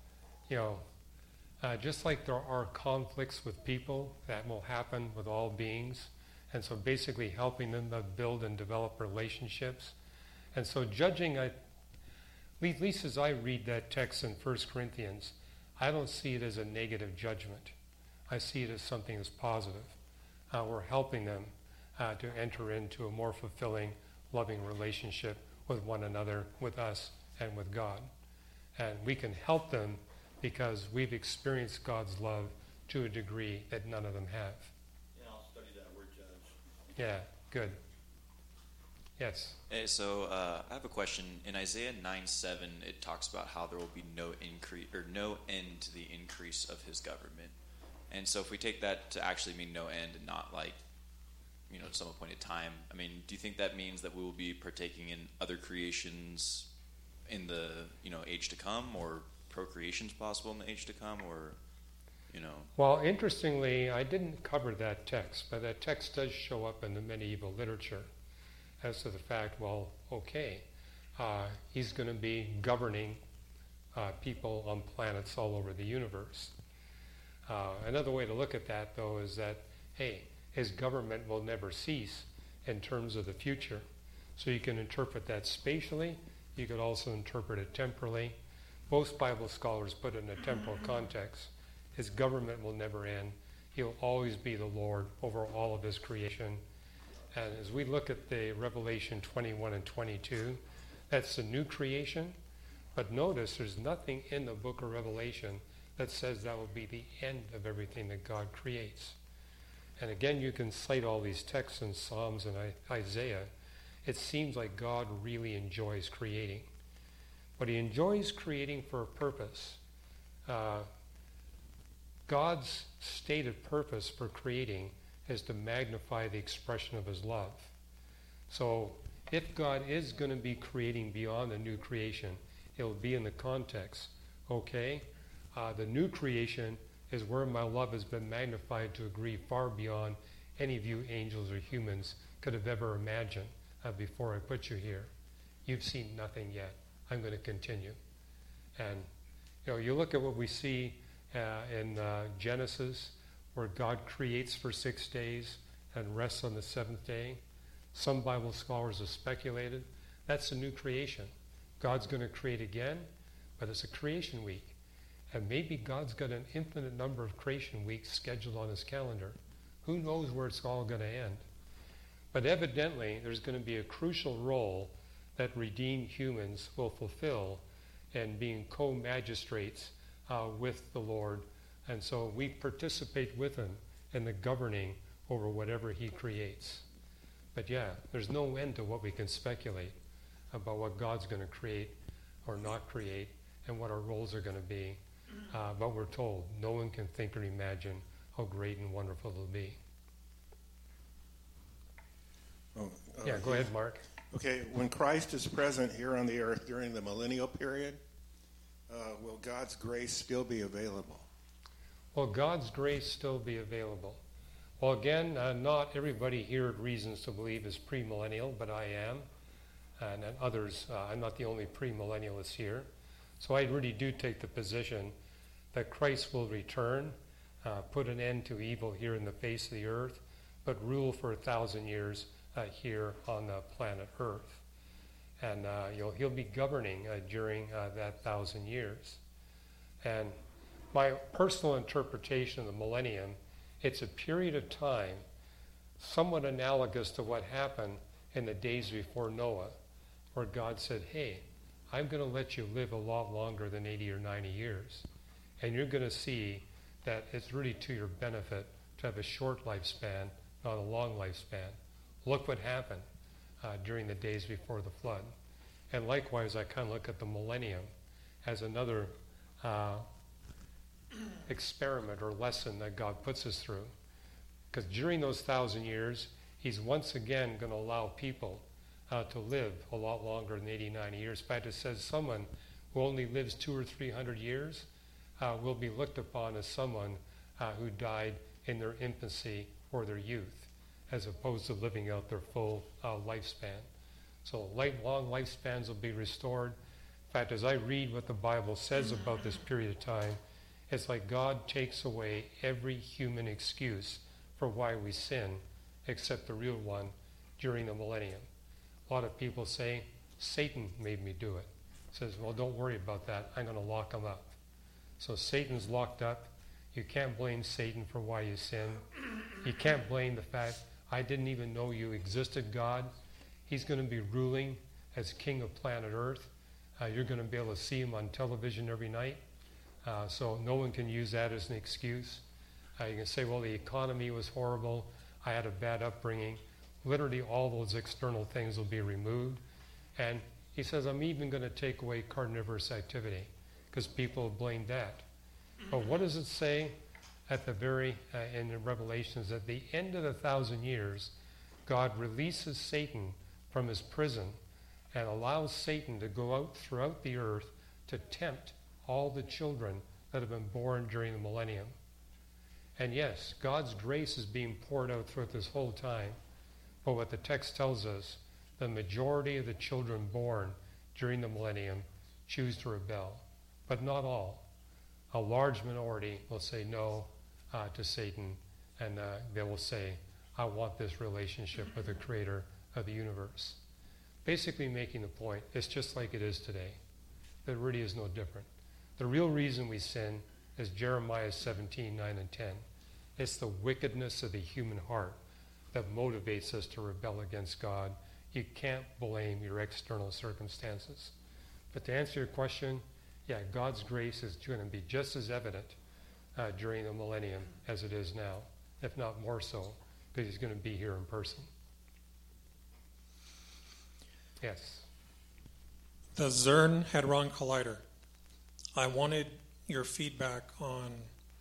just like there are conflicts with people, that will happen with all beings. And so basically helping them to build and develop relationships. And so judging, at least as I read that text in 1 Corinthians, I don't see it as a negative judgment. I see it as something that's positive. We're helping them to enter into a more fulfilling, loving relationship with one another, with us, and with God. And we can help them because we've experienced God's love to a degree that none of them have. Yeah, I'll study that word judge. Yeah, good. Yes. Hey, so I have a question. In Isaiah 9:7, it talks about how there will be no increase or no end to the increase of his government. And so if we take that to actually mean no end and not like, some appointed time, I mean, do you think that means that we will be partaking in other creations in the, age to come, or procreation's possible in the age to come, or, Well, interestingly, I didn't cover that text, but that text does show up in the medieval literature as to the fact, he's going to be governing people on planets all over the universe. Another way to look at that, though, is that, his government will never cease in terms of the future. So you can interpret that spatially. You could also interpret it temporally. Most Bible scholars put it in a temporal context. His government will never end. He'll always be the Lord over all of his creation. And as we look at the Revelation 21 and 22, that's the new creation. But notice there's nothing in the book of Revelation that says that will be the end of everything that God creates. And again, you can cite all these texts in Psalms and Isaiah. It seems like God really enjoys creating. But he enjoys creating for a purpose. God's stated purpose for creating is to magnify the expression of his love. So if God is going to be creating beyond the new creation, it'll be in the context, the new creation is where my love has been magnified to a degree far beyond any of you angels or humans could have ever imagined before I put you here. You've seen nothing yet. I'm going to continue. And, you look at what we see in Genesis, where God creates for 6 days and rests on the seventh day. Some Bible scholars have speculated that's a new creation. God's going to create again, but it's a creation week. And maybe God's got an infinite number of creation weeks scheduled on his calendar. Who knows where it's all going to end? But evidently, there's going to be a crucial role that redeemed humans will fulfill in being co-magistrates with the Lord. And so we participate with him in the governing over whatever he creates. But there's no end to what we can speculate about what God's going to create or not create and what our roles are going to be. But we're told no one can think or imagine how great and wonderful it'll be. Go ahead, Mark. Okay, when Christ is present here on the earth during the millennial period, will God's grace still be available? Will God's grace still be available? Well, again, not everybody here at Reasons to Believe is premillennial, but I am. And others, I'm not the only premillennialist here. So I really do take the position that Christ will return, put an end to evil here in the face of the earth, but rule for 1,000 years here on the planet Earth. And he'll be governing during that 1,000 years. And my personal interpretation of the millennium, it's a period of time somewhat analogous to what happened in the days before Noah, where God said, hey, I'm going to let you live a lot longer than 80 or 90 years. And you're going to see that it's really to your benefit to have a short lifespan, not a long lifespan. Look what happened during the days before the flood. And likewise, I kind of look at the millennium as another experiment or lesson that God puts us through. Because during those 1,000 years, he's once again going to allow people to live a lot longer than 80, 90 years. In fact, it says someone who only lives 200 or 300 years will be looked upon as someone who died in their infancy or their youth, as opposed to living out their full lifespan. So long lifespans will be restored. In fact, as I read what the Bible says about this period of time, it's like God takes away every human excuse for why we sin, except the real one during the millennium. A lot of people say, Satan made me do it. Says, well, don't worry about that. I'm going to lock him up. So Satan's locked up. You can't blame Satan for why you sin. You can't blame the fact, I didn't even know you existed, God. He's going to be ruling as king of planet Earth. You're going to be able to see him on television every night. So no one can use that as an excuse. You can say, well, the economy was horrible. I had a bad upbringing. Literally all those external things will be removed. And he says, I'm even going to take away carnivorous activity because people have blamed that. But what does it say at the very, in the Revelations, at the end of the 1,000 years, God releases Satan from his prison and allows Satan to go out throughout the earth to tempt all the children that have been born during the millennium. And yes, God's grace is being poured out throughout this whole time. But what the text tells us, the majority of the children born during the millennium choose to rebel. But not all. A large minority will say no to Satan, and they will say, I want this relationship with the creator of the universe. Basically making the point, it's just like it is today. There really is no different. The real reason we sin is Jeremiah 17, 9 and 10. It's the wickedness of the human heart that motivates us to rebel against God. You can't blame your external circumstances. But to answer your question, yeah, God's grace is going to be just as evident during the millennium as it is now, if not more so, because he's going to be here in person. Yes? The CERN Hadron Collider. I wanted your feedback on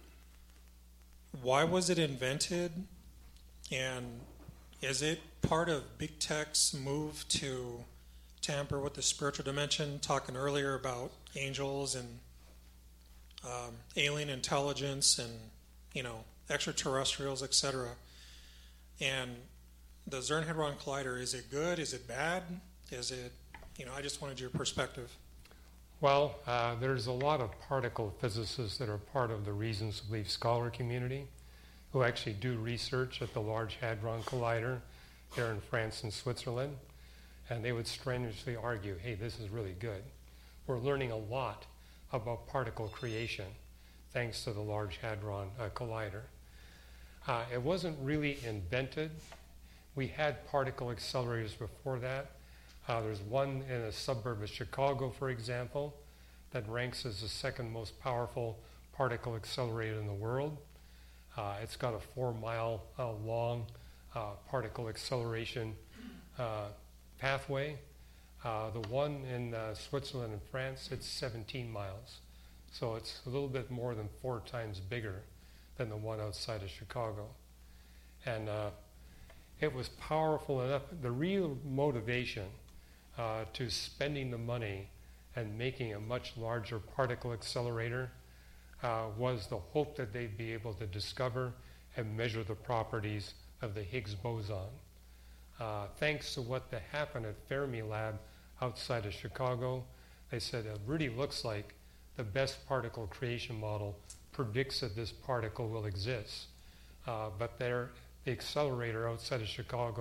why was it invented, and is it part of big tech's move to tamper with the spiritual dimension, talking earlier about angels and alien intelligence and, extraterrestrials, etc. And the CERN Hadron Collider, is it good? Is it bad? Is it, I just wanted your perspective. Well, there's a lot of particle physicists that are part of the Reasons to Believe scholar community who actually do research at the Large Hadron Collider here in France and Switzerland. And they would strenuously argue, hey, this is really good. We're learning a lot about particle creation thanks to the Large Hadron Collider. It wasn't really invented. We had particle accelerators before that. There's one in a suburb of Chicago, for example, that ranks as the second most powerful particle accelerator in the world. It's got a 4-mile long particle acceleration pathway. The one in Switzerland and France, it's 17 miles. So it's a little bit more than 4 times bigger than the one outside of Chicago. And it was powerful enough. The real motivation to spending the money and making a much larger particle accelerator was the hope that they'd be able to discover and measure the properties of the Higgs boson. Thanks to what happened at Fermilab outside of Chicago, they said it really looks like the best particle creation model predicts that this particle will exist. But the accelerator outside of Chicago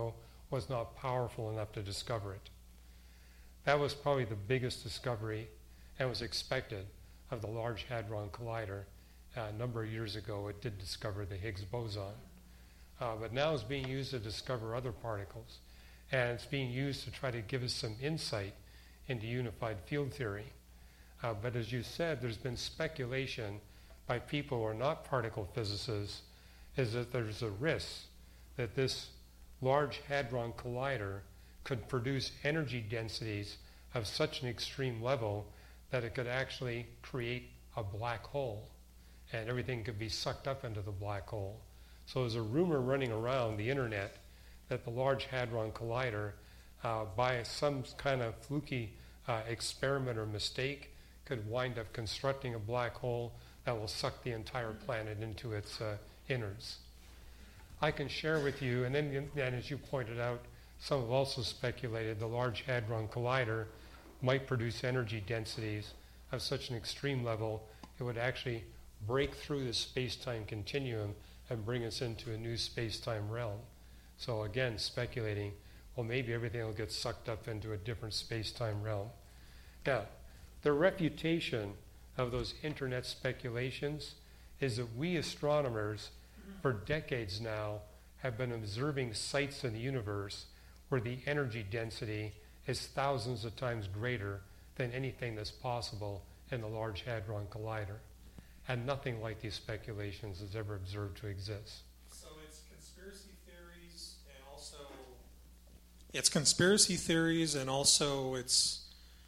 was not powerful enough to discover it. That was probably the biggest discovery and was expected of the Large Hadron Collider. A number of years ago, it did discover the Higgs boson. But now it's being used to discover other particles. And it's being used to try to give us some insight into unified field theory. But as you said, there's been speculation by people who are not particle physicists is that there's a risk that this Large Hadron Collider could produce energy densities of such an extreme level that it could actually create a black hole, and everything could be sucked up into the black hole. So there's a rumor running around the internet that the Large Hadron Collider, by some kind of fluky experiment or mistake, could wind up constructing a black hole that will suck the entire planet into its innards. I can share with you, and then as you pointed out, some have also speculated the Large Hadron Collider might produce energy densities of such an extreme level it would actually break through the space-time continuum and bring us into a new space-time realm. So again, speculating, well, maybe everything will get sucked up into a different space-time realm. Now, the reputation of those internet speculations is that we astronomers, for decades now, have been observing sites in the universe where the energy density is thousands of times greater than anything that's possible in the Large Hadron Collider. And nothing like these speculations is ever observed to exist. So it's conspiracy theories and also... It's conspiracy theories and also it's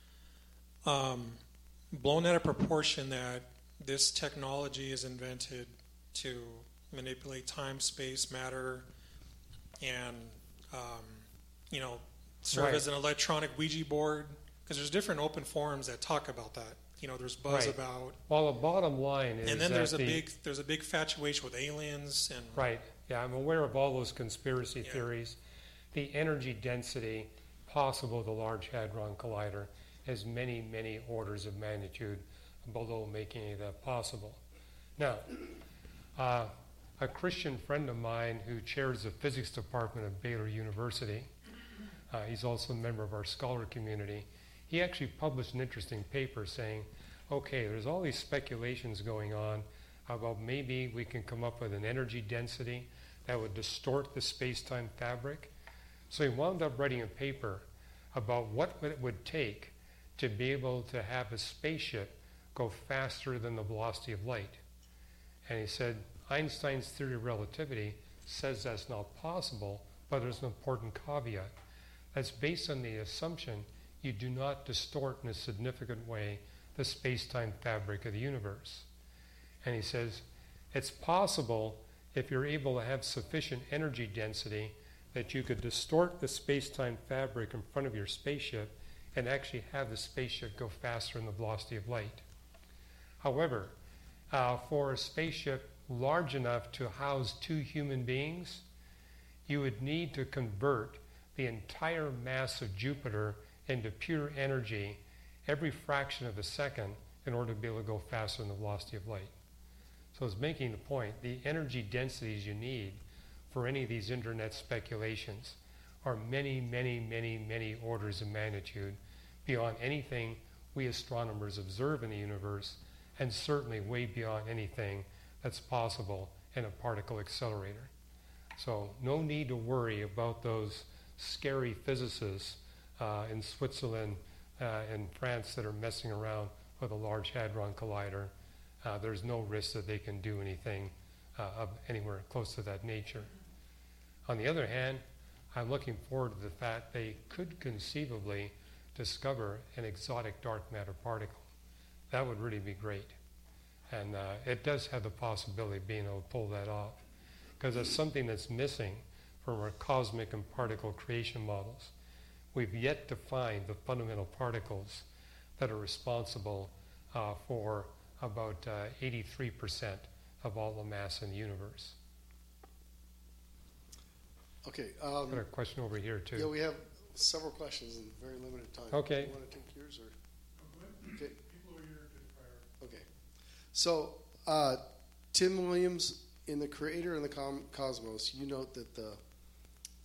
blown out of proportion that this technology is invented to manipulate time, space, matter, and, serve Right. as an electronic Ouija board. Because there's different open forums that talk about that. There's buzz Right. about... Well, the bottom line is And then that there's a big infatuation with aliens and... Right. Yeah, I'm aware of all those conspiracy theories. The energy density possible of the Large Hadron Collider is many, many orders of magnitude below making any of that possible. Now, a Christian friend of mine who chairs the physics department of Baylor University, he's also a member of our scholar community, he actually published an interesting paper saying, okay, there's all these speculations going on about maybe we can come up with an energy density that would distort the space-time fabric. So he wound up writing a paper about what it would take to be able to have a spaceship go faster than the velocity of light. And he said, Einstein's theory of relativity says that's not possible, but there's an important caveat. That's based on the assumption you do not distort in a significant way the space-time fabric of the universe. And he says, it's possible if you're able to have sufficient energy density that you could distort the space-time fabric in front of your spaceship and actually have the spaceship go faster than the velocity of light. However, for a spaceship large enough to house 2 human beings, you would need to convert the entire mass of Jupiter into pure energy every fraction of a second in order to be able to go faster than the velocity of light. So it's making the point, the energy densities you need for any of these internet speculations are many, many, many, many orders of magnitude beyond anything we astronomers observe in the universe, and certainly way beyond anything that's possible in a particle accelerator. So no need to worry about those scary physicists in Switzerland and France that are messing around with a Large Hadron Collider. There's no risk that they can do anything of anywhere close to that nature. On the other hand, I'm looking forward to the fact they could conceivably discover an exotic dark matter particle. That would really be great. And it does have the possibility of being able to pull that off, because it's something that's missing from our cosmic and particle creation models. We've yet to find the fundamental particles that are responsible for about 83% of all the mass in the universe. Okay. Got a question over here, too. Yeah, we have several questions in very limited time. Okay. You want to take yours or? Okay. Okay. So, Tim Williams, in The Creator and the Cosmos, you note that the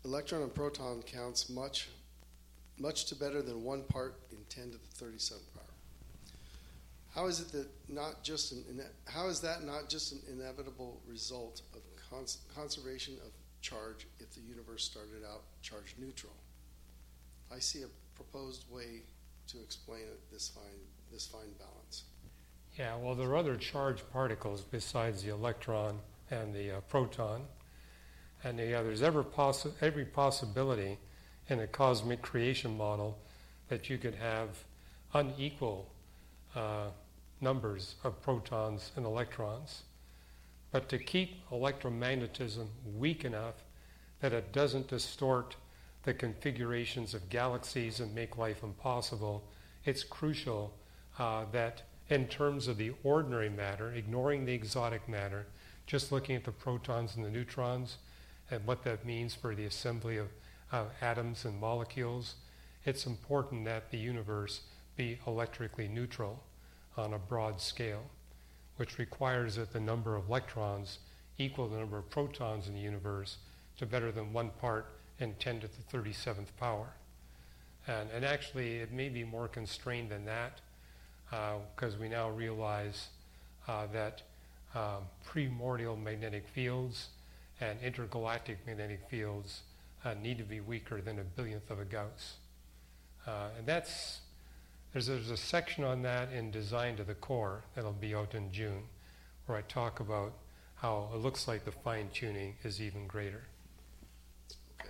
electron and proton counts much to better than 1 part in 10 to the 37th power. How is that not just an inevitable result of conservation of charge if the universe started out charge neutral? I see a proposed way to explain this fine balance. Yeah, well, there are other charged particles besides the electron and the proton. And there's every possibility in a cosmic creation model that you could have unequal numbers of protons and electrons. But to keep electromagnetism weak enough that it doesn't distort the configurations of galaxies and make life impossible, it's crucial that in terms of the ordinary matter, ignoring the exotic matter, just looking at the protons and the neutrons and what that means for the assembly of atoms and molecules, it's important that the universe be electrically neutral on a broad scale, which requires that the number of electrons equal the number of protons in the universe to better than 1 part in 10 to the 37th power. And actually, it may be more constrained than that because we now realize that primordial magnetic fields and intergalactic magnetic fields need to be weaker than 1/1000th of a Gauss. And there's a section on that in Design to the Core that'll be out in June, where I talk about how it looks like the fine-tuning is even greater. Okay.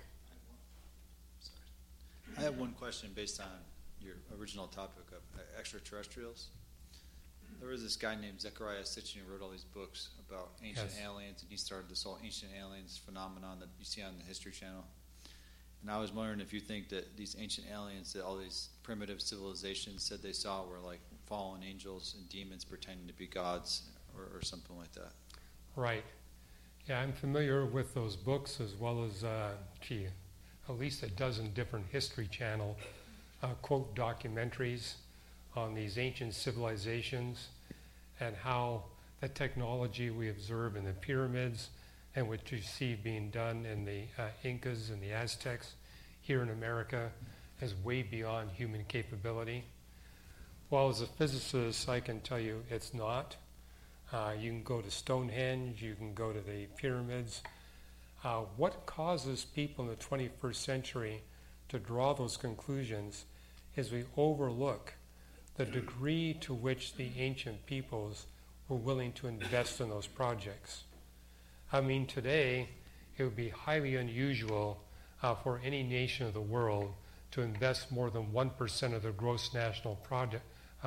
I have one question based on your original topic of extraterrestrials. There was this guy named Zecharia Sitchin who wrote all these books about ancient aliens, and he started this whole ancient aliens phenomenon that you see on the History Channel. And I was wondering if you think that these ancient aliens, that all these primitive civilizations said they saw were like fallen angels and demons pretending to be gods or something like that. Right. Yeah, I'm familiar with those books as well as, at least a dozen different History Channel quote documentaries on these ancient civilizations and how the technology we observe in the pyramids and what you see being done in the Incas and the Aztecs here in America is way beyond human capability. Well, as a physicist, I can tell you it's not. You can go to Stonehenge, you can go to the pyramids. What causes people in the 21st century to draw those conclusions is we overlook the degree to which the ancient peoples were willing to invest in those projects. I mean, today, it would be highly unusual for any nation of the world to invest more than 1% of their gross national product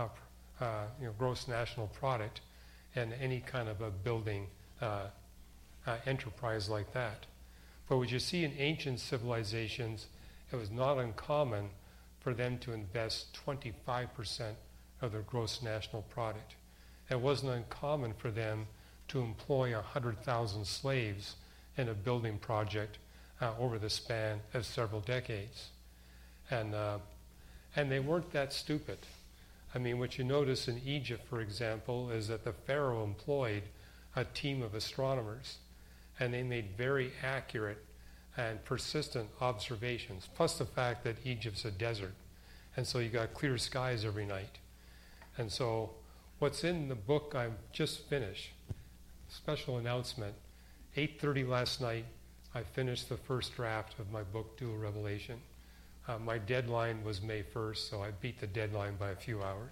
in any kind of a building enterprise like that. But what you see in ancient civilizations, it was not uncommon for them to invest 25% of their gross national product. It wasn't uncommon for them to employ 100,000 slaves in a building project over the span of several decades. And they weren't that stupid. I mean, what you notice in Egypt, for example, is that the pharaoh employed a team of astronomers, and they made very accurate and persistent observations, plus the fact that Egypt's a desert, and so you got clear skies every night. And so what's in the book I've just finished, special announcement, 8:30 last night, I finished the first draft of my book, Dual Revelation. My deadline was May 1st, so I beat the deadline by a few hours.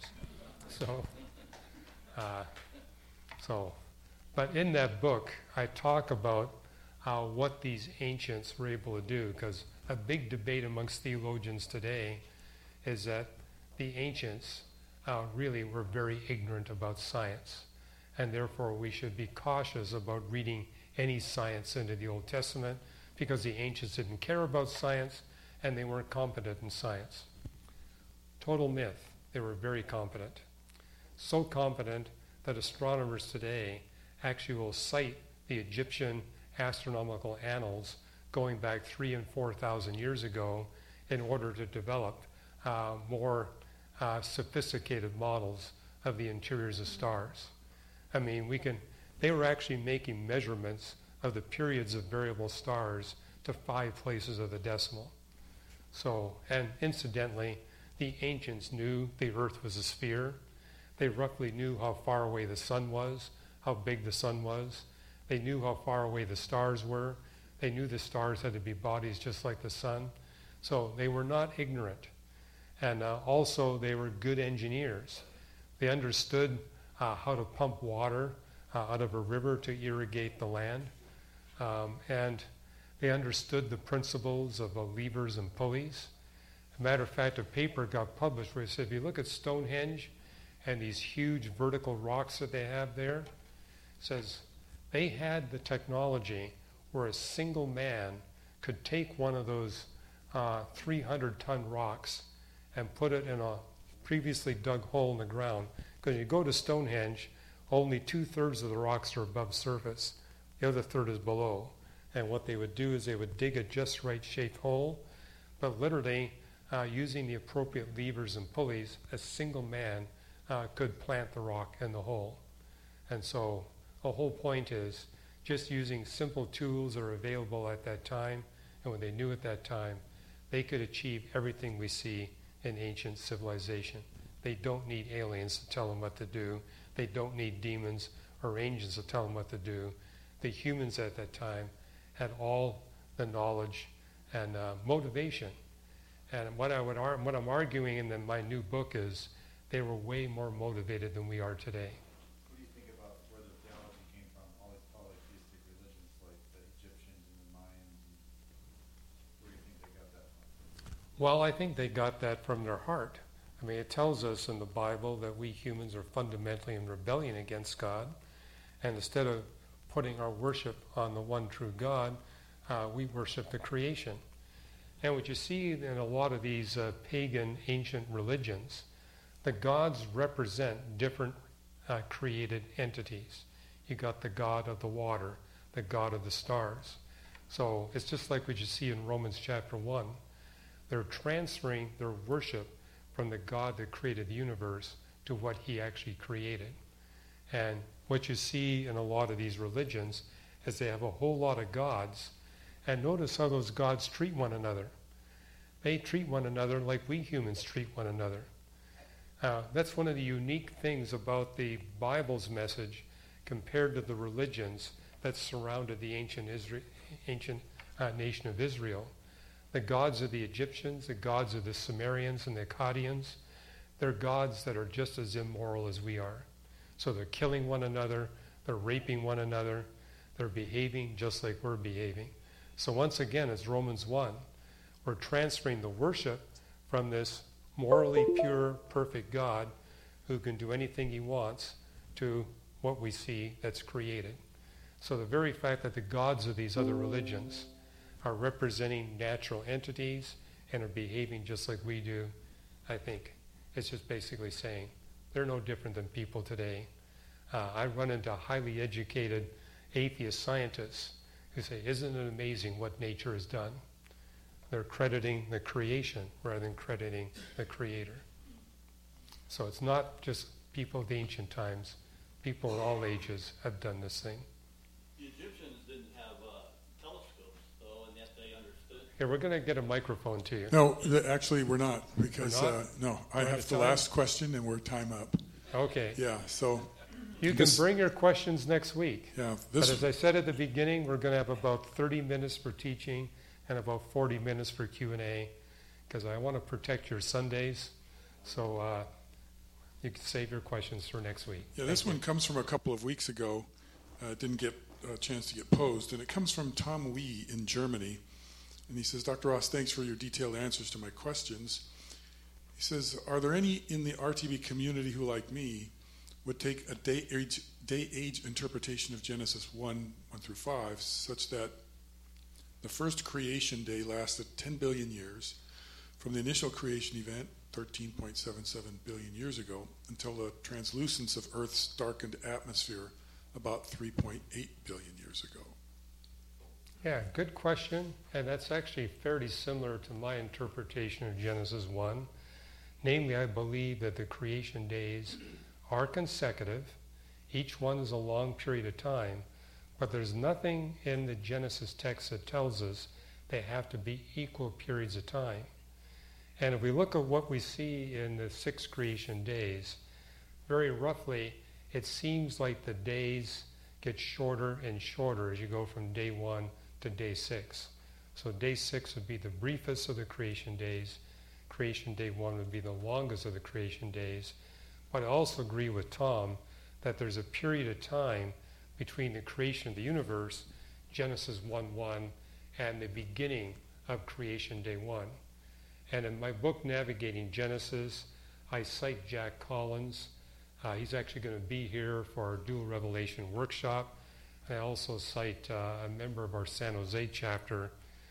But in that book, I talk about what these ancients were able to do, because a big debate amongst theologians today is that the ancients really were very ignorant about science, and therefore we should be cautious about reading any science into the Old Testament, because the ancients didn't care about science and they weren't competent in science. Total myth. They were very competent. So competent that astronomers today actually will cite the Egyptian astronomical annals going back 3,000 and 4,000 years ago in order to develop more sophisticated models of the interiors of stars. I mean, they were actually making measurements of the periods of variable stars to 5 places of the decimal. So, and incidentally, the ancients knew the earth was a sphere. They roughly knew how far away the sun was, how big the sun was. They knew how far away the stars were. They knew the stars had to be bodies just like the sun. So they were not ignorant. And also they were good engineers. They understood how to pump water out of a river to irrigate the land. And they understood the principles of levers and pulleys. As a matter of fact, a paper got published where it said, if you look at Stonehenge and these huge vertical rocks that they have there, it says they had the technology where a single man could take one of those 300-ton rocks and put it in a previously dug hole in the ground. Because you go to Stonehenge, only 2/3 of the rocks are above surface. The other third is below. And what they would do is they would dig a just right shaped hole, but literally using the appropriate levers and pulleys, a single man could plant the rock in the hole. And so the whole point is just using simple tools that are available at that time, and what they knew at that time, they could achieve everything we see in ancient civilization. They don't need aliens to tell them what to do. They don't need demons or angels to tell them what to do. The humans at that time had all the knowledge and motivation. And what I'm arguing in my new book is they were way more motivated than we are today. What do you think about where the theology came from? All these polytheistic religions like the Egyptians and the Mayans. Where do you think they got that from? Well, I think they got that from their heart. I mean, it tells us in the Bible that we humans are fundamentally in rebellion against God. And instead of putting our worship on the one true God, we worship the creation. And what you see in a lot of these pagan ancient religions, the gods represent different created entities. You got the god of the water, the god of the stars. So it's just like what you see in Romans chapter 1. They're transferring their worship from the God that created the universe to what he actually created. And what you see in a lot of these religions is they have a whole lot of gods. And notice how those gods treat one another. They treat one another like we humans treat one another. That's one of the unique things about the Bible's message compared to the religions that surrounded the ancient nation of Israel. The gods of the Egyptians, the gods of the Sumerians and the Akkadians, they're gods that are just as immoral as we are. So they're killing one another, they're raping one another, they're behaving just like we're behaving. So once again, as Romans 1, we're transferring the worship from this morally pure, perfect God who can do anything he wants to what we see that's created. So the very fact that the gods of these other religions are representing natural entities and are behaving just like we do, I think it's just basically saying they're no different than people today. I run into highly educated atheist scientists who say, isn't it amazing what nature has done? They're crediting the creation rather than crediting the creator. So it's not just people of the ancient times. People in all ages have done this thing. The Egyptians didn't have telescopes, though, and yet they understood. Here, we're going to get a microphone to you. No, actually, we're not, because We're not? no, I We're have out the of time? last question, and we're time up. Okay. Yeah, so You can this- bring your questions next week. yeah, But this as I said at the beginning, we're going to have about 30 minutes for teaching and about 40 minutes for Q&A, because I want to protect your Sundays. So you can save your questions for next week. yeah, this one comes from a couple of weeks ago. It didn't get a chance to get posed, and it comes from Tom Wee in Germany. And he says, Dr. Ross, thanks for your detailed answers to my questions. He says, are there any in the RTB community who, like me, would take a day-age interpretation of Genesis 1 through 5, such that the first creation day lasted 10 billion years, from the initial creation event, 13.77 billion years ago, until the translucence of Earth's darkened atmosphere about 3.8 billion years ago? Yeah, good question. And that's actually fairly similar to my interpretation of Genesis 1. Namely, I believe that the creation days are consecutive. Each one is a long period of time. But there's nothing in the Genesis text that tells us they have to be equal periods of time. And if we look at what we see in the 6 creation days, very roughly, it seems like the days get shorter and shorter as you go from day 1 to day 6. So day 6 would be the briefest of the creation days. Creation day 1 would be the longest of the creation days. But I also agree with Tom that there's a period of time between the creation of the universe, Genesis 1:1, and the beginning of creation day 1. And in my book, Navigating Genesis, I cite Jack Collins. He's actually going to be here for our Dual Revelation workshop. I also cite a member of our San Jose chapter,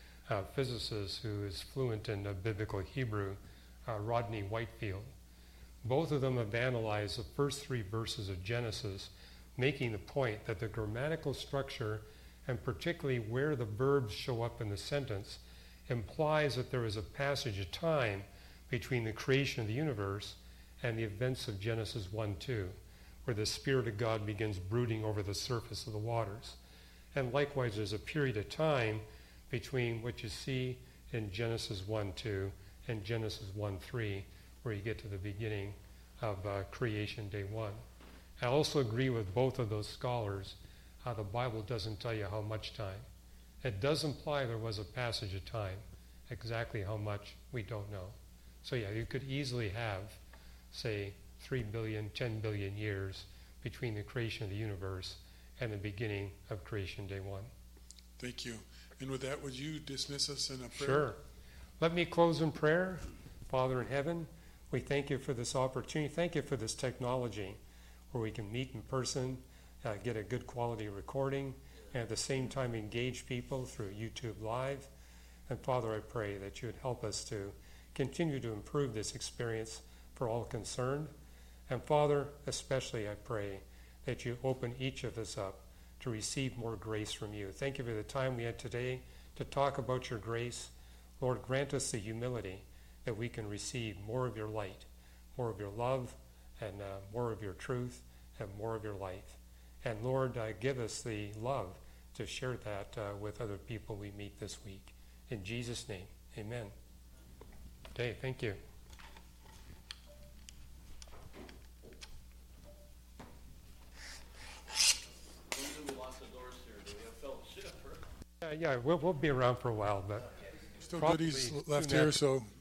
physicist who is fluent in biblical Hebrew, Rodney Whitefield. Both of them have analyzed the first 3 verses of Genesis, making the point that the grammatical structure, and particularly where the verbs show up in the sentence, implies that there is a passage of time between the creation of the universe and the events of Genesis 1:2, where the Spirit of God begins brooding over the surface of the waters. And likewise, there's a period of time between what you see in Genesis 1:2 and Genesis 1:3, where you get to the beginning of creation day 1. I also agree with both of those scholars. The Bible doesn't tell you how much time. It does imply there was a passage of time. Exactly how much, we don't know. So yeah, you could easily have, say, 3 billion, 10 billion years between the creation of the universe and the beginning of creation day 1. Thank you. And with that, would you dismiss us in a prayer? Sure. Let me close in prayer. Father in heaven, we thank you for this opportunity. Thank you for this technology where we can meet in person, get a good quality recording, and at the same time engage people through YouTube Live. And Father, I pray that you would help us to continue to improve this experience for all concerned. And Father, especially I pray that you open each of us up to receive more grace from you. Thank you for the time we had today to talk about your grace. Lord, grant us the humility that we can receive more of your light, more of your love, and more of your truth, and more of your life. And Lord, give us the love to share that with other people we meet this week. In Jesus' name, amen. Okay, thank you. Yeah, we'll be around for a while, but still goodies left here, so